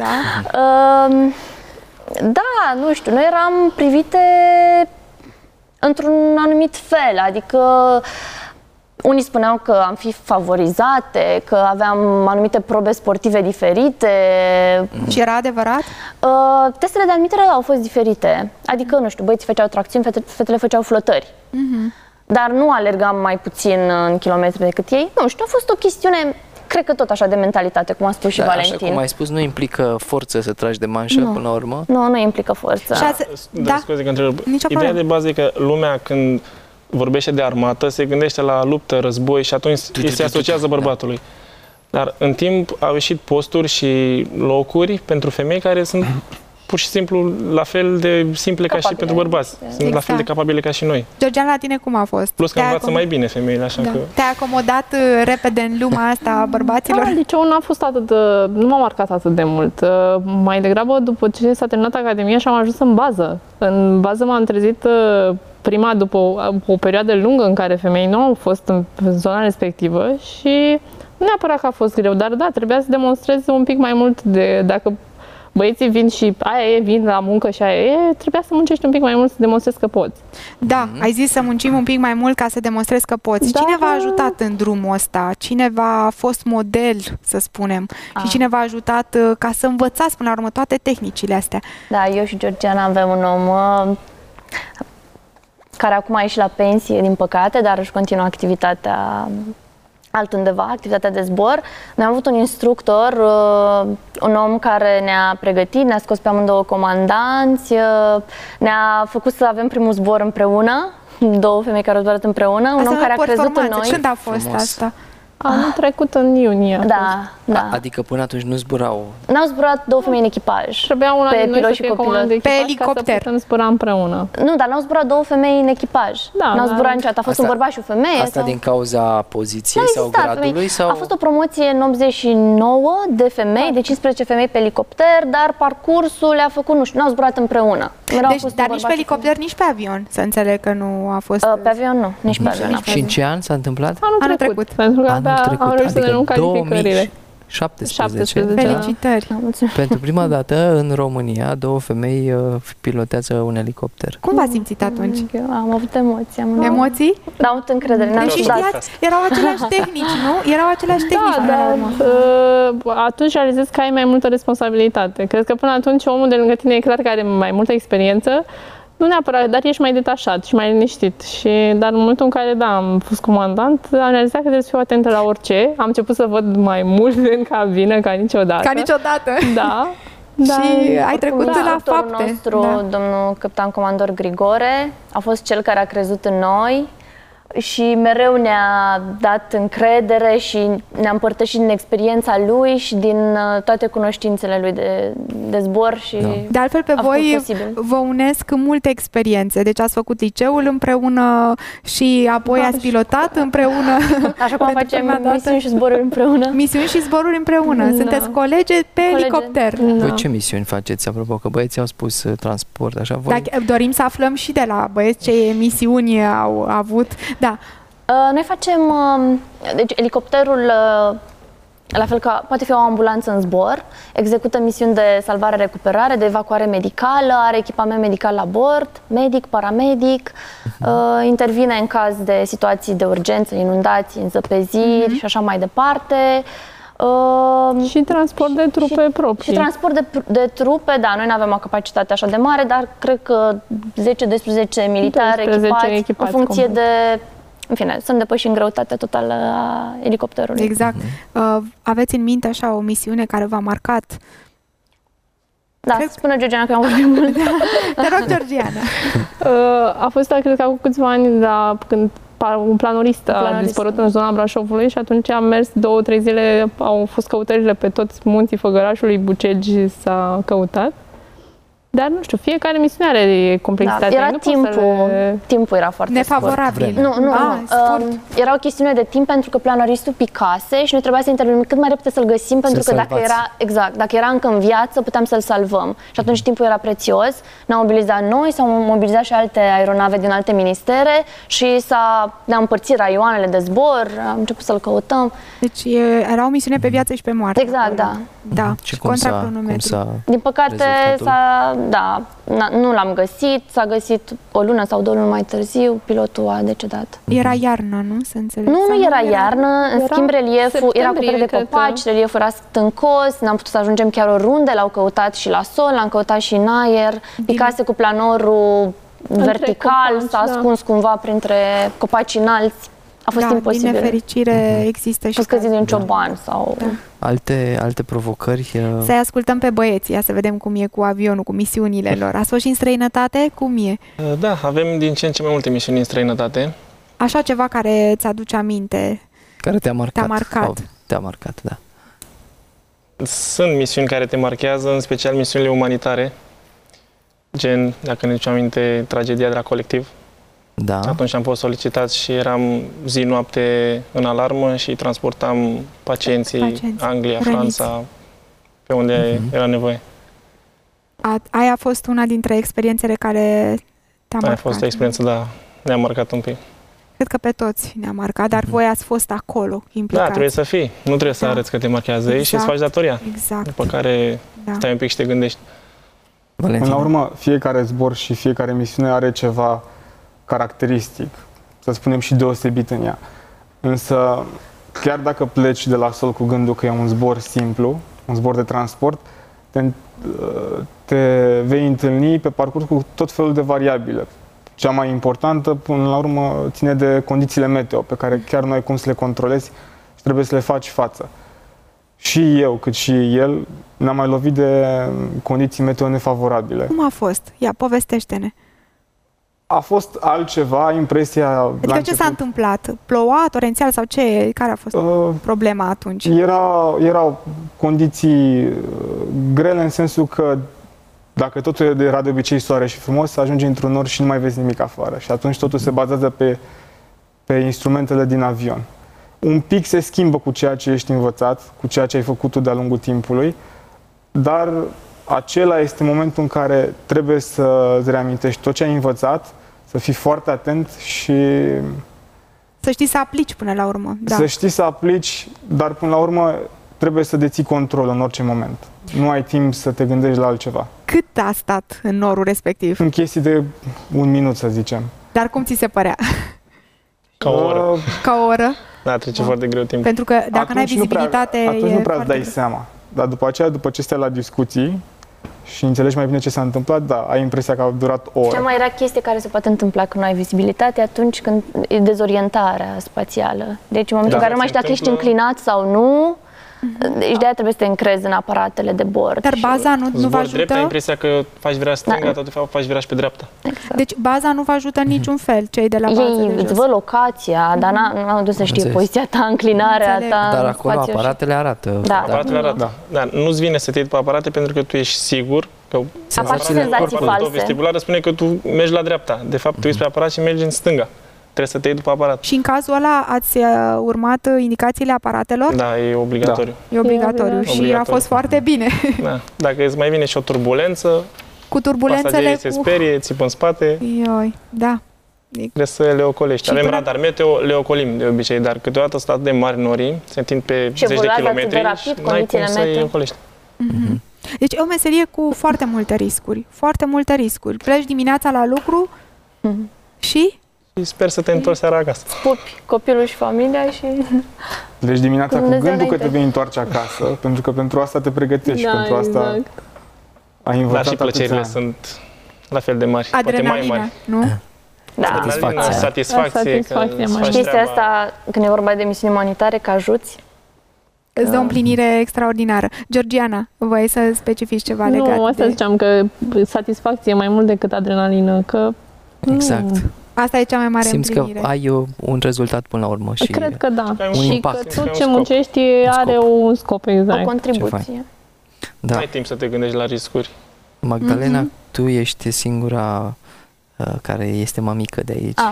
Da, nu știu, noi eram privite într-un anumit fel, adică unii spuneau că am fi favorizate, că aveam anumite probe sportive diferite. Și era adevărat? Testele de admitere au fost diferite. Adică, nu știu, băieții făceau tracțiuni, fetele făceau flotări. Dar nu alergam mai puțin în kilometri decât ei. Nu știu, a fost o chestiune, cred că tot așa de mentalitate, cum a spus și Valentin. Așa cum ai spus, nu implică forță să tragi de manșă până la urmă? Nu implică forță. Scuze că întreb. Ideea de bază e că lumea, când vorbește de armată, se gândește la luptă, război și atunci se asociază bărbatului. Dar în timp au ieșit posturi și locuri pentru femei care sunt pur și simplu la fel de simple ca și pentru bărbați. Sunt la fel de capabile ca și noi. Georgiana, la tine cum a fost? Plus că învață mai bine femeile, așa că... Te-ai acomodat repede în lumea asta a bărbaților? Liceul n-a fost nu m-a marcat atât de mult. Mai degrabă, după ce s-a terminat Academia și am ajuns în bază. În bază m-am trezit prima după o perioadă lungă în care femeii nu au fost în zona respectivă și nu neapărat că a fost greu, dar da, trebuia să demonstrezi un pic mai mult de dacă băieții vin și vin la muncă și trebuia să muncești un pic mai mult să demonstrezi că poți. Da, ai zis să muncim un pic mai mult ca să demonstrezi că poți. Cine v-a ajutat în drumul ăsta? Cine v-a fost model, să spunem? Și cine v-a ajutat ca să învățați până la urmă toate tehnicile astea? Da, eu și Georgiana avem un om care acum a ieșit la pensie, din păcate, dar își continuă activitatea altundeva, activitatea de zbor. Noi am avut un instructor, un om care ne-a pregătit, ne-a scos pe amândouă comandanți, ne-a făcut să avem primul zbor împreună, două femei care au zburat împreună, un om care a crezut în noi. Când a fost asta? Anul trecut în iunie. Da. Adică până atunci nu zburau? N-au zburat două femei în echipaj. Trebuia una din noi să fie comandă de echipaj pe elicopter. ca să putem zbura împreună. Nu, dar n-au zburat două femei în echipaj. N-au zburat niciodată. A fost un bărbat și o femeie. Asta din cauza poziției sau gradului? Sau... A fost o promoție în 89 de femei, de 15 femei pe elicopter, dar parcursul le-a făcut, nu știu, n-au zburat împreună. Dar nici pe elicopter, nici pe avion. Să înțeleg că nu a fost... Pe avion nu, nici pe avion. Și în ce an s-a întâmplat? Anul trecut. Pentru că am reușit să ne luăm calificările. 17. Felicitări! Pentru prima dată în România, două femei pilotează un elicopter. Cum v-ați simțit atunci? Am avut emoții. Emoții? Da, am avut încredere. Deci știați, erau aceleași tehnici, nu? Erau aceleași tehnici. Da, atunci realizezi că ai mai multă responsabilitate. Cred că până atunci omul de lângă tine e clar că are mai multă experiență. Nu neapărat, dar ești mai detașat și mai liniștit. Dar în momentul în care, am fost comandant, am realizat că trebuie să fiu atentă la orice. Am început să văd mai mult în cabină ca niciodată. Ca niciodată? Da. Și ai trecut la fapte. Nostru, domnul capitan comandor Grigore, a fost cel care a crezut în noi și mereu ne-a dat încredere și ne-a împărtășit din experiența lui și din toate cunoștințele lui de zbor și de altfel pe voi vă unesc multe experiențe. Deci ați făcut liceul împreună și apoi ați pilotat împreună. Așa cum facem misiuni și zboruri împreună. Misiuni și zboruri împreună. Sunteți colege pe elicopter. Voi ce misiuni faceți? Apropo că băieții au spus transport, așa voi? Dacă dorim să aflăm și de la băieți ce misiuni au avut. Da. Noi facem, deci elicopterul, la fel ca poate fi o ambulanță în zbor, execută misiuni de salvare-recuperare, de evacuare medicală, are echipament medical la bord, medic, paramedic, intervine în caz de situații de urgență, inundații, înzăpeziri și așa mai departe. Și transport de trupe proprii. Și transport de trupe, da, noi nu avem o capacitate așa de mare, dar cred că 10-12 militari echipați în funcție de... În fine, să depășim greutatea totală a elicopterului. Exact. Aveți în minte așa o misiune care v-a marcat? Da, spune Georgiana că am vorbit mult. Te rog, Georgiana. A fost, cred că, cu câțiva ani, când un planorist a dispărut în zona Brașovului și atunci am mers 2-3 zile, au fost căutările pe toți munții Făgărașului, Bucegi s-a căutat. Dar nu știu, fiecare misiune are complexitatea. Da, era timpul era foarte nefavorabil. Nu, era o chestiune de timp pentru că planoristul picase și noi trebuia să intervenim cât mai repede să-l găsim pentru că dacă era încă în viață, puteam să-l salvăm. Și atunci timpul era prețios. Ne-am mobilizat noi, s-au mobilizat și alte aeronave din alte ministere și ne-am împărțit raioanele de zbor, am început să-l căutăm. Deci era o misiune pe viață și pe moarte. Exact, da. Da, Și și cum contra s-a cronometrului. Din păcate, rezultatul? nu l-am găsit, s-a găsit o lună sau 2 luni mai târziu, pilotul a decedat. Era iarnă, nu? Să înțeleg. Nu era iarnă, în schimb relieful era septembrie, acoperit de cred că. copaci, relieful era stâncos, n-am putut să ajungem chiar oriunde, l-au căutat și la sol, l-am căutat și în aer, picase cu planorul vertical, copaci, s-a ascuns cumva printre copaci înalți. A fost imposibil. Din nefericire există și a fost căzit din cioban sau... Alte provocări? Să-i ascultăm pe băieți, ia să vedem cum e cu avionul, cu misiunile lor. Ați fost și în străinătate? Cum e? Da, avem din ce în ce mai multe misiuni în străinătate. Așa ceva care ți aduce aminte? Care te-a marcat? Te-a marcat. Sau te-a marcat, da. Sunt misiuni care te marchează, în special misiunile umanitare, gen, dacă ne ducem aminte, tragedia de la Colectiv. Da. Atunci am fost solicitat și eram zi-noapte în alarmă și transportam pacienții Anglia, Franța, pe unde era nevoie. Aia a fost una dintre experiențele care te-a marcat. Aia a fost o experiență, da, ne-a marcat un pic. Cred că pe toți ne-a marcat, dar voi ați fost acolo, implicați. Da, trebuie să fii. Nu trebuie să arăți că te marchează ei și îți faci datoria. Exact. După care stai un pic și te gândești. Până la urmă, fiecare zbor și fiecare misiune are ceva caracteristic, să spunem și deosebit în ea. Însă, chiar dacă pleci de la sol cu gândul că e un zbor simplu, un zbor de transport, te vei întâlni pe parcurs cu tot felul de variabile. Cea mai importantă, până la urmă, ține de condițiile meteo, pe care chiar nu ai cum să le controlezi și trebuie să le faci față. Și eu, cât și el, ne-am mai lovit de condiții meteo nefavorabile. Cum a fost? Ia, povestește-ne. A fost altceva, impresia... Adică ce s-a întâmplat? Ploua, torențial sau ce? Care a fost problema atunci? Erau condiții grele în sensul că dacă totul era de obicei soare și frumos, ajungi într-un nor și nu mai vezi nimic afară. Și atunci totul se bazează pe instrumentele din avion. Un pic se schimbă cu ceea ce ești învățat, cu ceea ce ai făcut tu de-a lungul timpului, dar acela este momentul în care trebuie să-ți reamintești tot ce ai învățat, să fii foarte atent și... Să știi să aplici până la urmă. Da. Să știi să aplici, dar până la urmă trebuie să deții control în orice moment. Nu ai timp să te gândești la altceva. Cât a stat în norul respectiv? În chestii de 1 minut, să zicem. Dar cum ți se părea? Ca o oră. Ca o oră? Da, trece foarte greu timp. Pentru că dacă n-ai vizibilitate... Atunci nu prea îți dai seama. Dar după aceea, după ce stai la discuții și înțelegi mai bine ce s-a întâmplat, da, ai impresia că a durat o oră. Cea mai rea chestie care se poate întâmpla când nu ai vizibilitate atunci când e dezorientarea spațială. Deci în momentul în care nu mai știi dacă ești înclinat sau nu, deci de-aia trebuie să te încrezi în aparatele de bord. Dar baza nu vă ajută? Drept, ai impresia că faci viraj stânga, dar de fapt faci viraj pe dreapta. Exact. Deci baza nu vă ajută în niciun fel, cei de la bază Ei de jos. îți văd locația, dar n-am dus să știe poziția ta, înclinarea ta. Dar acolo aparatele arată. Da. Aparatele arată. Da. Dar nu-ți vine să te iei după aparate pentru că tu ești sigur că senzații false. vestibulară spune că tu mergi la dreapta. De fapt, tu ești pe aparat și mergi în stânga. Trebuie să te iei după aparat. Și în cazul ăla ați urmat indicațiile aparatelor? Da, e obligatoriu. Da. E obligatoriu și a fost foarte bine. Da. Dacă îți mai vine și o turbulență, cu turbulențele, pasagerii se sperie, țipă în spate. Ioi, da. Trebuie să le ocolești. Avem radar meteo, le ocolim de obicei, dar câteodată sunt atât de mari norii, se întind pe zeci de kilometri și n-ai cum să-i ocolești. Deci e o meserie cu foarte multe riscuri. Foarte multe riscuri. Pleci dimineața la lucru și sper să te întorci seara acasă. Pupi copilul și familia și... Deci dimineața cu gândul că te vei întoarce acasă, pentru că pentru asta te pregătești, pentru asta ai învățat. Dar și plăcerile sunt la fel de mari, poate mai mari. Nu? Da. Satisfacție. Chestia asta, când e vorba de misiuni umanitare, că ajuți. Îți dă o împlinire extraordinară. Georgiana, voiai să specifici ceva legat de... Nu, asta ziceam, că satisfacție mai mult decât adrenalină, că... Exact. Asta e cea mai mare împlinire. Simți că ai un rezultat până la urmă și cred că da. Un și că tot ce muncești are un scop, exact. O contribuție. Da. Ai timp să te gândești la riscuri. Magdalena, tu ești singura care este mămică de aici.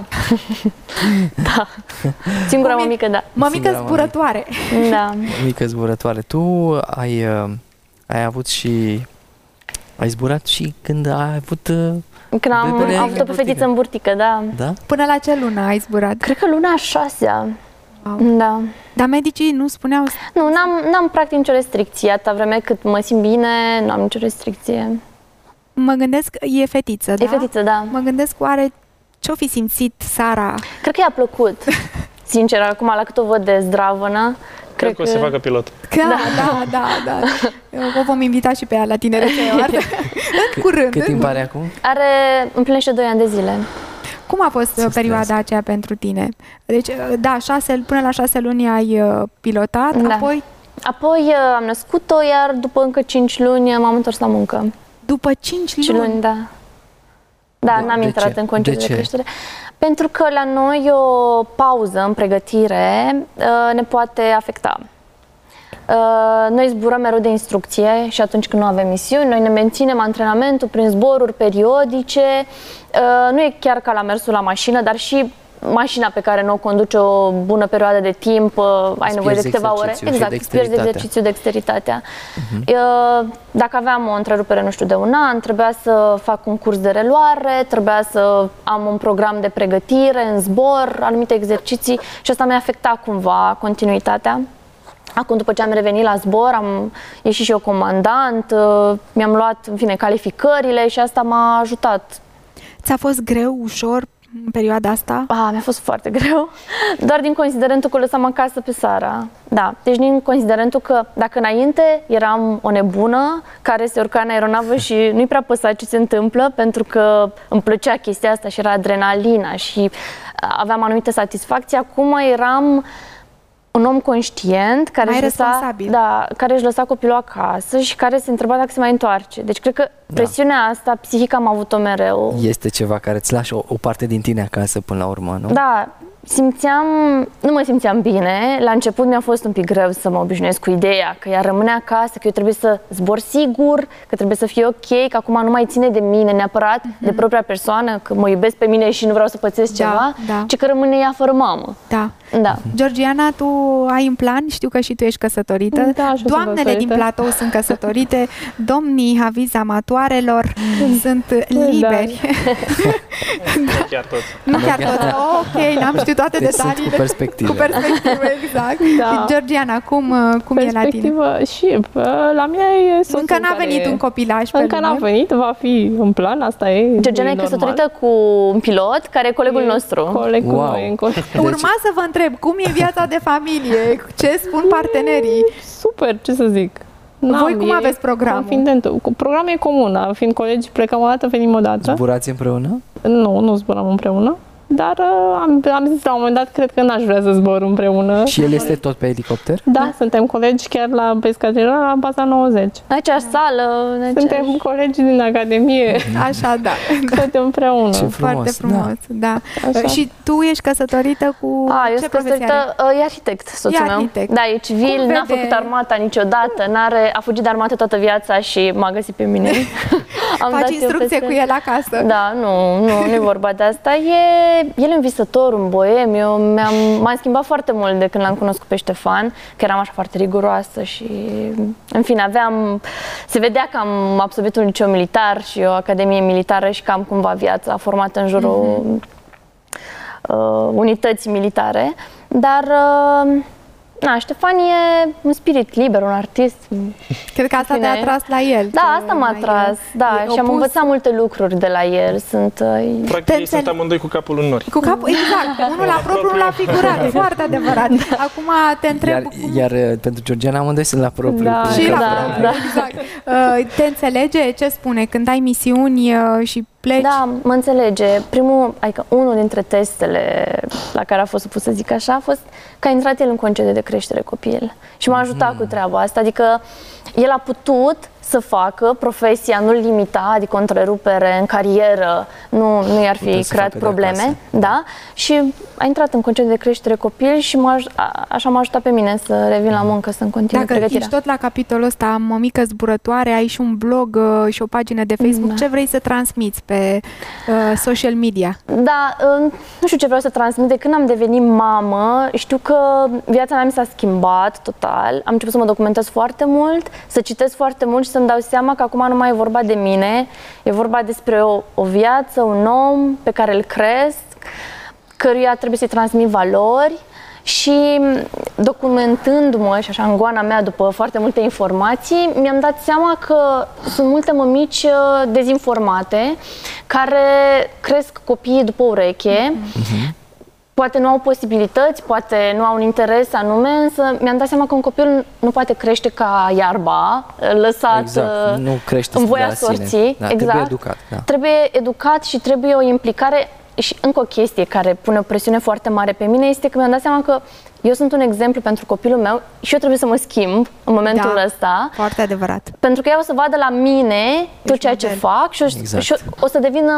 Da. Singura mămică, da. Mămică zburătoare. Da. Mămică zburătoare. Tu ai avut și... Ai zburat și când ai avut... Când am avut-o pe fetiță în burtică, da. Da? Până la ce lună ai zburat? Cred că luna a 6-a. Da. Dar medicii nu spuneau... Nu, n-am practic nicio restricție. Atâta vreme cât mă simt bine, nu am nicio restricție. Mă gândesc, e fetiță, da? E fetiță, da. Mă gândesc, oare ce-o fi simțit Sara? Cred că i-a plăcut. Sincer, acum la cât o văd de zdravănă, cred că o să facă pilot. Da. O vom invita și pe ea la Tinerețea e o Artă. În curând. Cât timp are acum? Împlinește 2 ani de zile. Cum a fost perioada aceea pentru tine? Deci, da, până la 6 luni ai pilotat, da. Apoi am născut-o, iar după încă 5 luni m-am întors la muncă. După 5 luni? Da. Da, n-am intrat în concediu de creștere. Pentru că la noi o pauză în pregătire ne poate afecta. Noi zburăm mereu de instrucție și atunci când nu avem misiuni, noi ne menținem antrenamentul prin zboruri periodice. Nu e chiar ca la mersul la mașină, dar și mașina pe care nu o conduce o bună perioadă de timp, ai nevoie de câteva ore. Exact, îți pierzi exercițiul, dexteritatea. Dacă aveam o întrerupere, nu știu, de un an, trebuia să fac un curs de reluare, trebuia să am un program de pregătire în zbor, anumite exerciții și asta mi-a afectat cumva continuitatea. Acum, după ce am revenit la zbor, am ieșit și eu comandant, mi-am luat, în fine, calificările și asta m-a ajutat. Ți-a fost greu, ușor, în perioada asta? Mi-a fost foarte greu, doar din considerentul că o lăsam acasă pe Sara. Da, deci din considerentul că dacă înainte eram o nebună care se urca în aeronavă și nu-i prea păsa ce se întâmplă, pentru că îmi plăcea chestia asta și era adrenalina și aveam anumite satisfacții, acum eram un om conștient care își lăsa copilul acasă și care se întreba dacă se mai întoarce. Deci cred că presiunea asta psihică am avut-o mereu. Este ceva care îți lași o parte din tine acasă până la urmă, nu? Da, nu mă simțeam bine. La început mi-a fost un pic greu să mă obișnuiesc cu ideea că ea rămâne acasă, că eu trebuie să zbor sigur, că trebuie să fie ok, că acum nu mai ține de mine neapărat, de propria persoană, că mă iubesc pe mine și nu vreau să pățesc ceva, ci că rămâne ea fără mamă. Da. Georgiana, tu ai în plan, știu că și tu ești căsătorită. Doamnele din platou sunt căsătorite, domnii aviz amatoarelor sunt liberi. Nu chiar toți. Ok, n-am știut toate detaliile. Cu perspectivă. Cu perspectivă, exact. Georgiana, cum e la tine? Și la mine e soțul. Încă n-a venit un copilaș pe lume. Încă n-a venit, va fi în plan, asta e. Georgiana e căsătorită cu un pilot care e colegul nostru. Colegul meu. Urma să vă întreb, cum e viața de familie? Ce spun partenerii? Super, ce să zic. Voi cum aveți programul? Programul e comun, fiind colegi, plecăm o dată, venim o dată. Zburați împreună? Nu zburăm împreună. Dar am zis la un moment dat, cred că n-aș vrea să zbor împreună. Și el este tot pe elicopter? Da, suntem colegi chiar pe escadrilă, la baza 90. În aceeași sală. Suntem colegi din Academie. Așa, da. Toate împreună. Ce frumos. Foarte frumos, da. Și tu ești căsătorită cu eu sunt căsătorită, e arhitect, soțul meu. Da, e civil, n-a făcut armata niciodată, a fugit de armată toată viața și m-a găsit pe mine. Faci instrucție cu el acasă. Da, nu e vorba de asta. El e un visător, un boem. M-am schimbat foarte mult de când l-am cunoscut pe Ștefan, că eram așa foarte riguroasă și, în fine, se vedea că am absolvit un liceu militar și o academie militară și că am cumva viața formată în jurul unității militare, dar Ștefan e un spirit liber, un artist. Cred că asta te-a atras la el. Da, asta m-a atras, și am învățat multe lucruri de la el. Practic ei sunt amândoi cu capul în nori. Cu capul, exact, unul la propriu, unul la figurat, foarte adevărat. Acum te întreb... Iar pentru Georgiana amândoi sunt la propriu. Și la propriu, exact. Te înțelege ce spune când ai misiuni și pleci? Da, mă înțelege. Adică unul dintre testele la care a fost supus, să zic așa, a fost că a intrat el în concediu de creștere copil. Și m-a ajutat cu treaba asta. Adică el a putut să facă profesia, nu-l limita, adică o întrerupere în carieră, nu i-ar fi creat probleme. Da? Și a intrat în concediu de creștere copil și așa m-a ajutat pe mine să revin la muncă, să-mi continui pregătirea. Ești tot la capitolul ăsta, Mămică Zburătoare, ai și un blog și o pagină de Facebook. Ce vrei să transmiți pe social media? Da, nu știu ce vreau să transmit. De când am devenit mamă, știu că viața mea mi s-a schimbat total. Am început să mă documentez foarte mult, să citesc foarte mult și să-mi dau seama că acum nu mai e vorba de mine, e vorba despre o viață, un om pe care îl cresc, căruia trebuie să-i transmit valori Și documentându-mă și așa în goana mea după foarte multe informații, mi-am dat seama că sunt multe mămici dezinformate care cresc copiii după ureche. Poate nu au posibilități, poate nu au un interes anume, însă mi-am dat seama că un copil nu poate crește ca iarba, lăsat nu crește în voia sorții. Da, trebuie educat. Da. Trebuie educat și trebuie o implicare. Și încă o chestie care pune o presiune foarte mare pe mine este că mi-am dat seama că eu sunt un exemplu pentru copilul meu și eu trebuie să mă schimb în momentul ăsta. Foarte adevărat. Pentru că ea o să vadă la mine tot ceea ce fac și o să devină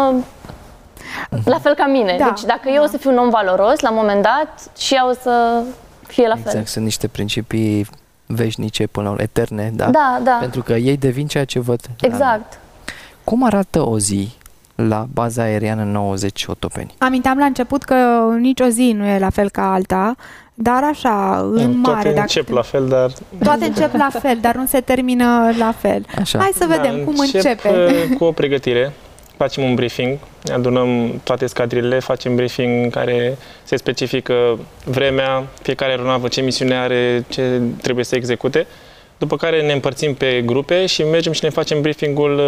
la fel ca mine. Deci dacă eu o să fiu un om valoros, la un moment dat, și ea o să fie la fel. Exact, sunt niște principii veșnice, până la urmă, eterne, da? Da. Pentru că ei devin ceea ce văd. Exact. Cum arată o zi la baza aeriană 90 Otopeni? Aminteam la început că nici o zi nu e la fel ca alta, dar așa, în mare. Toate încep la fel, dar... Toate încep la fel, dar nu se termină la fel. Așa. Hai să vedem cum începe. Cu o pregătire. Facem un briefing, adunăm toate scadrilele, facem briefing în care se specifică vremea, fiecare aeronavă ce misiune are, ce trebuie să execute, după care ne împărțim pe grupe și mergem și ne facem briefingul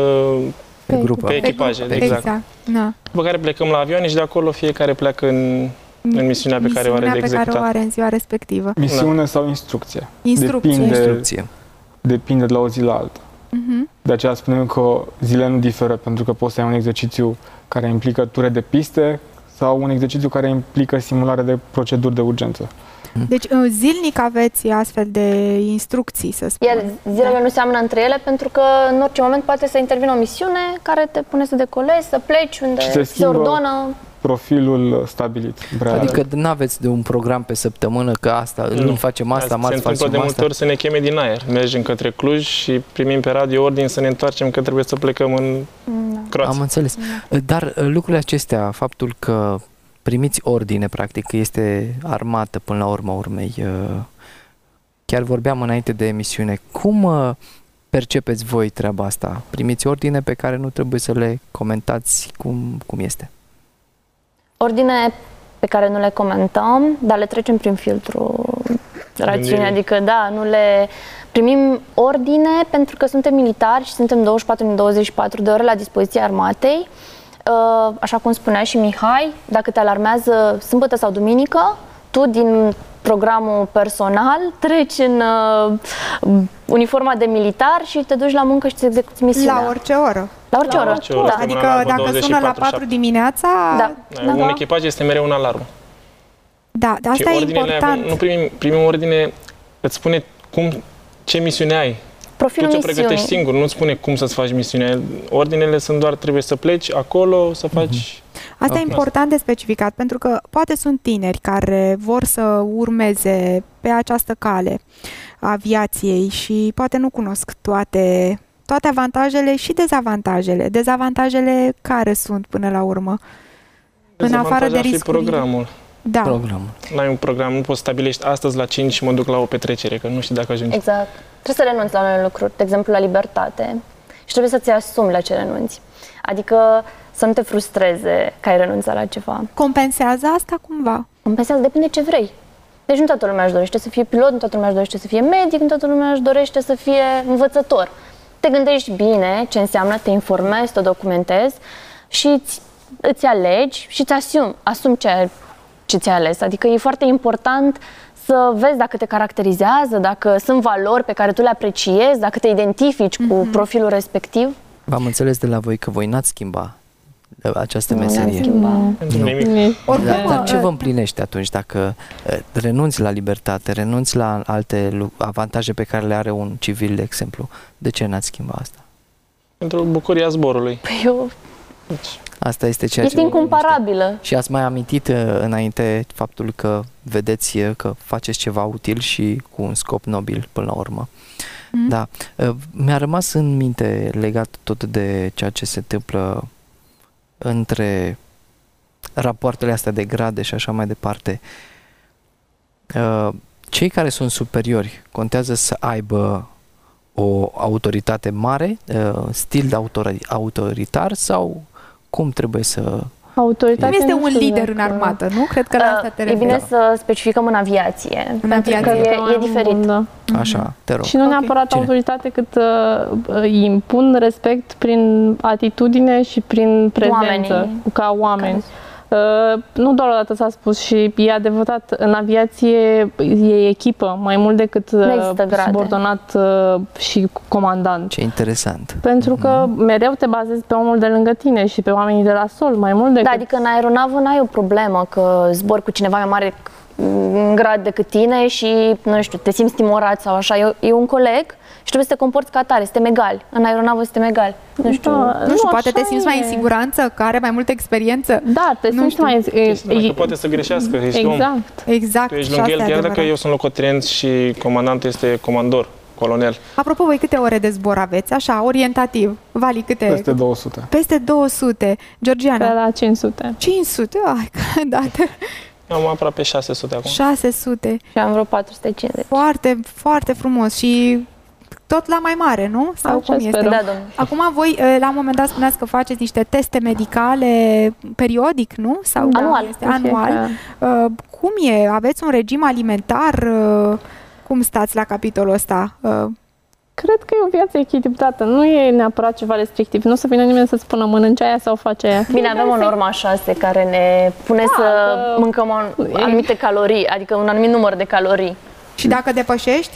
pe echipaje. Exact. Da. După care plecăm la avioane și de acolo fiecare pleacă în misiunea pe care o are de executat. Pe care o are în ziua respectivă. Misiune sau instrucție? Instrucție. Depinde de la o zi la alta. De aceea spunem că zilele nu diferă, pentru că poți să ai un exercițiu care implică ture de piste sau un exercițiu care implică simulare de proceduri de urgență. Deci zilnic aveți astfel de instrucții, să spun. Iar zilele nu seamănă între ele pentru că în orice moment poate să intervină o misiune care te pune să decolezi, să pleci unde se ordonă. Profilul stabilit. Adică nu aveți de un program pe săptămână că asta, luni facem asta, marți facem asta. Se întâmplă de multe ori să ne cheme din aer. Mergem către Cluj și primim pe radio ordin să ne întoarcem că trebuie să plecăm în Croația. Am înțeles. Dar lucrurile acestea, faptul că primiți ordine, practic, că este armată până la urma urmei. Chiar vorbeam înainte de emisiune. Cum percepeți voi treaba asta? Primiți ordine pe care nu trebuie să le comentați cum este? Ordine pe care nu le comentăm, dar le trecem prin filtru rațiune, adică nu le primim ordine pentru că suntem militari și suntem 24 din 24 de ore la dispoziția armatei. Așa cum spunea și Mihai, dacă te alarmează sâmbătă sau duminică, tu din programul personal treci în uniforma de militar și te duci la muncă și îți execuți misiunea. La orice oră. La orice oră. Da. Adică dacă sună la 4 dimineața... Un echipaj este mereu în alarmă. Da, dar asta e important. Nu primim ordine, îți spune ce misiune ai. Profilul tu ți-o pregătești singur, nu-ți spune cum să-ți faci misiunea. Ordinele sunt doar trebuie să pleci acolo, să faci... Asta e important de specificat, pentru că poate sunt tineri care vor să urmeze pe această cale a aviației și poate nu cunosc toate avantajele și dezavantajele. Dezavantajele care sunt până la urmă? În afară de riscurile. Programul. Da. Programul. N-ai un program, nu poți stabilești astăzi la 5 și mă duc la o petrecere, că nu știi dacă ajungi. Exact. Trebuie să renunți la unele lucruri, de exemplu la libertate, și trebuie să-ți asumi la ce renunți. Adică să nu te frustreze că ai renunțat la ceva. Compensează asta cumva? Compensează, depinde ce vrei. Deci nu toată lumea își dorește să fie pilot, nu toată lumea își dorește să fie medic, nu toată lumea își dorește să fie învățător. Te gândești bine ce înseamnă, te informezi, te documentezi și îți alegi și îți asumi ce ți-ai ales. Adică e foarte important să vezi dacă te caracterizează, dacă sunt valori pe care tu le apreciezi, dacă te identifici cu profilul respectiv. V-am înțeles de la voi că voi n-ați schimba această meserie. Dar ce vă împlinește atunci dacă renunți la libertate, renunți la alte avantaje pe care le are un civil, de exemplu? De ce n-ați schimba asta? Pentru bucuria zborului. Asta este ceea ce incomparabilă. Și ați mai amintit înainte faptul că vedeți că faceți ceva util și cu un scop nobil până la urmă. Da. Mi-a rămas în minte legat tot de ceea ce se întâmplă între rapoartele astea de grade și așa mai departe. Cei care sunt superiori contează să aibă o autoritate mare, stil de autoritar, sau cum trebuie să Autoritatea Cum este nu un știu lider dacă- în armată, nu? Cred că la asta te E referi. bine să specificăm în aviație. În Pentru că aviație. e diferit. Da. Așa, te rog. Și nu neapărat Cine? autoritate, cât impun respect prin atitudine și prin prezență, Oamenii ca oameni. Nu doar odată s-a spus și e adevărat, în aviație e echipă, mai mult decât Nu există grade. subordonat și comandant. Ce interesant. Pentru că mereu te bazezi pe omul de lângă tine și pe oamenii de la sol, mai mult decât... Da, adică în aeronavă n-ai o problemă că zbori cu cineva mai mare în grad decât tine și, nu știu, te simți timorat sau așa. E un coleg și trebuie să te comporți ca atare, suntem egali. În aeronavă suntem egali. Nu știu. Da, Nu știu, poate așa te simți mai în e. siguranță, că are mai multă experiență. Da, te simți știu. mai... Că poate să greșească, ești om. Exact. Exact. Tu ești și lângă asta el, e chiar dacă adevărat. eu sunt locotenent și comandantul este comandor, colonel. Apropo, voi câte ore de zbor aveți? Așa, orientativ. Vali, câte? Peste 200. Peste 200. Georgiana? Pe la 500. 500? Ai, că dată. Am aproape 600 acum. 600. Și am vreo 450. Foarte, foarte frumos și tot la mai mare, nu? Sau Așa cum este? sperăm. Da, domnule. Acum voi, la un moment dat, spuneați că faceți niște teste medicale periodic, nu? Sau Anual. Este anual. Cum e? Aveți un regim alimentar? Cum stați la capitolul ăsta? Cred că e o viață echilibrată. Nu e neapărat ceva restrictiv. Nu o să vină nimeni să spună mănânci aia sau faci aia. Bine, avem o normă a 6 care ne pune să mâncăm anumite calorii, adică un anumit număr de calorii. Și dacă depășești,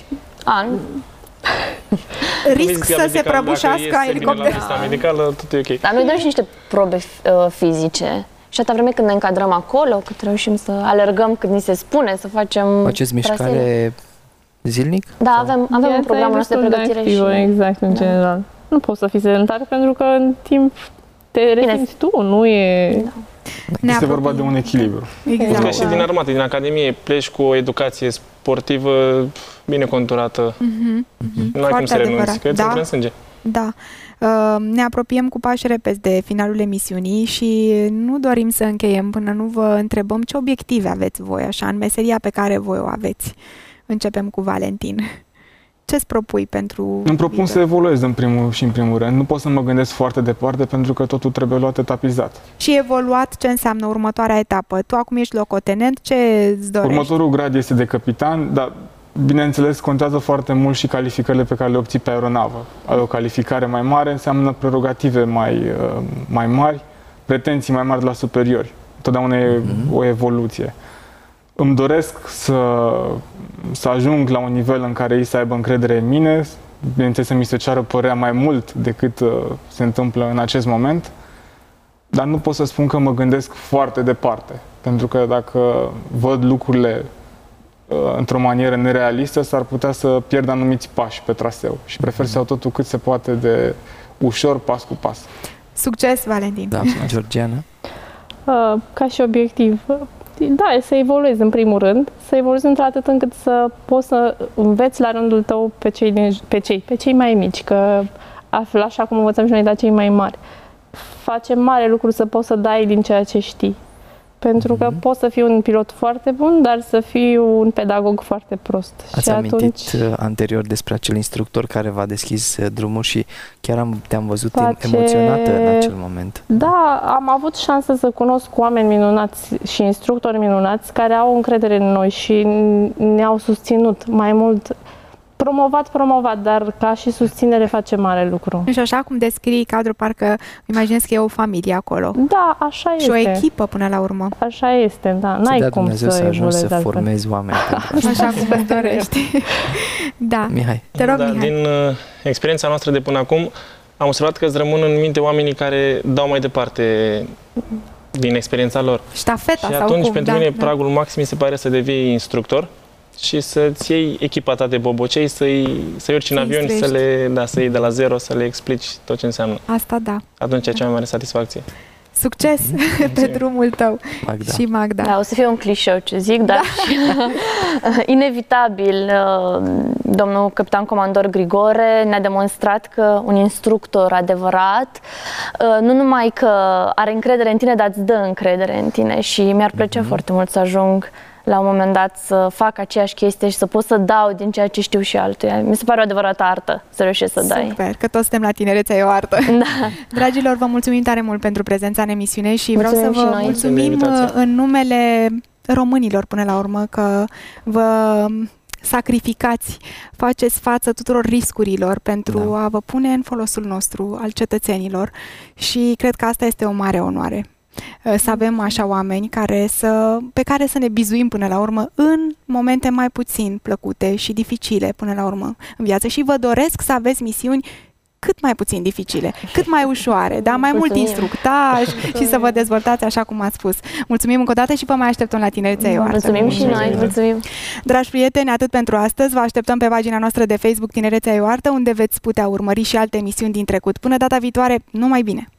risc să se prăbușească elicopterul. La pista medicală, tot e ok. Dar noi dăm și niște probe fizice. Și atâta vreme când ne încadrăm acolo, cât reușim să alergăm cât ni se spune, să facem Faceți mișcare zilnic? Da, avem un Viața program e nostru de destul pregătire activă, și... exact, în general. Nu poți să fii sedentar pentru că în timp te resimți tu, nu e... Este vorba de un echilibru. Exact. Că și din armată, din academie, pleci cu o educație sportivă bine conturată. Nu ai cum să renunți, că îți intră în sânge. Da. Ne apropiem cu pași repezi de finalul emisiunii și nu dorim să încheiem până nu vă întrebăm ce obiective aveți voi, așa, în meseria pe care voi o aveți. Începem cu Valentin. Ce-ți propui pentru Îmi propun să evoluez în primul rând. Nu pot să mă gândesc foarte departe pentru că totul trebuie luat etapizat. Și evoluat, ce înseamnă următoarea etapă? Tu acum ești locotenent, ce îți dorești? Următorul grad este de capitan, dar bineînțeles contează foarte mult și calificările pe care le obții pe aeronavă. Ai o calificare mai mare, înseamnă prerogative mai mari, pretenții mai mari de la superiori. Totdeauna e o evoluție. Îmi doresc să ajung la un nivel în care ei să aibă încredere în mine, bineînțeles să mi se ceară părerea mai mult decât se întâmplă în acest moment, dar nu pot să spun că mă gândesc foarte departe, pentru că dacă văd lucrurile într-o manieră nerealistă, s-ar putea să pierd anumiți pași pe traseu și prefer să iau totul cât se poate de ușor, pas cu pas. Succes, Valentin! Da, Georgiana? Ca și obiectiv, da, e să evoluezi în primul rând, să evoluezi într-atât încât să poți să înveți la rândul tău pe cei mai mici, că așa cum învățăm și noi de cei mai mari. Face mare lucru să poți să dai din ceea ce știi. Pentru că poți să fii un pilot foarte bun, dar să fii un pedagog foarte prost. Ați amintit anterior despre acel instructor care v-a deschis drumul și chiar te-am văzut emoționată în acel moment. Da, am avut șansa să cunosc oameni minunați și instructori minunați care au încredere în noi și ne-au susținut mai mult. Promovat, dar ca și susținere face mare lucru. Și așa cum descrii cadrul, parcă imaginez că e o familie acolo. Da, așa este. Și o echipă până la urmă. Așa este, da. N-ai cum Dumnezeu să ajungi să altfel. formezi oameni. Așa cum îți dorești. Da. Mihai. Te rog, Mihai. Din experiența noastră de până acum, am observat că îți rămân în minte oamenii care dau mai departe din experiența lor. Ștafeta și sau atunci, cum? pentru mine, pragul maxim mi se pare să devii instructor și să-ți iei echipa ta de bobocei, să-i urci în avion, să iei de la zero, să le explici tot ce înseamnă. Asta da. Atunci e cea mai mare satisfacție. Succes pe drumul tău. Magda. Și Magda. Da, o să fie un clișeu ce zic, dar inevitabil, domnul capitan comandor Grigore ne-a demonstrat că un instructor adevărat nu numai că are încredere în tine, dar îți dă încredere în tine și mi-ar plăcea foarte mult să ajung la un moment dat să fac aceeași chestie și să pot să dau din ceea ce știu și altuia. Mi se pare o adevărată artă să reușești să dai. Super, că toți suntem la Tinerețea e o artă. Da. Dragilor, vă mulțumim tare mult pentru prezența în emisiune și vreau să vă și noi. mulțumim în numele românilor până la urmă că vă sacrificați, faceți față tuturor riscurilor pentru a vă pune în folosul nostru al cetățenilor și cred că asta este o mare onoare. Să avem așa oameni pe care să ne bizuim până la urmă în momente mai puțin plăcute și dificile până la urmă în viață și vă doresc să aveți misiuni cât mai puțin dificile, cât mai ușoare, da? Mai mult instructaj și să vă dezvoltați așa cum ați spus. Mulțumim încă o dată și vă mai așteptăm la Tinerețea e o artă. Mulțumim și noi, mulțumim. Dragi prieteni, atât pentru astăzi. Vă așteptăm pe pagina noastră de Facebook Tinerețea e o artă, unde veți putea urmări și alte emisiuni din trecut. Până data viitoare, numai bine!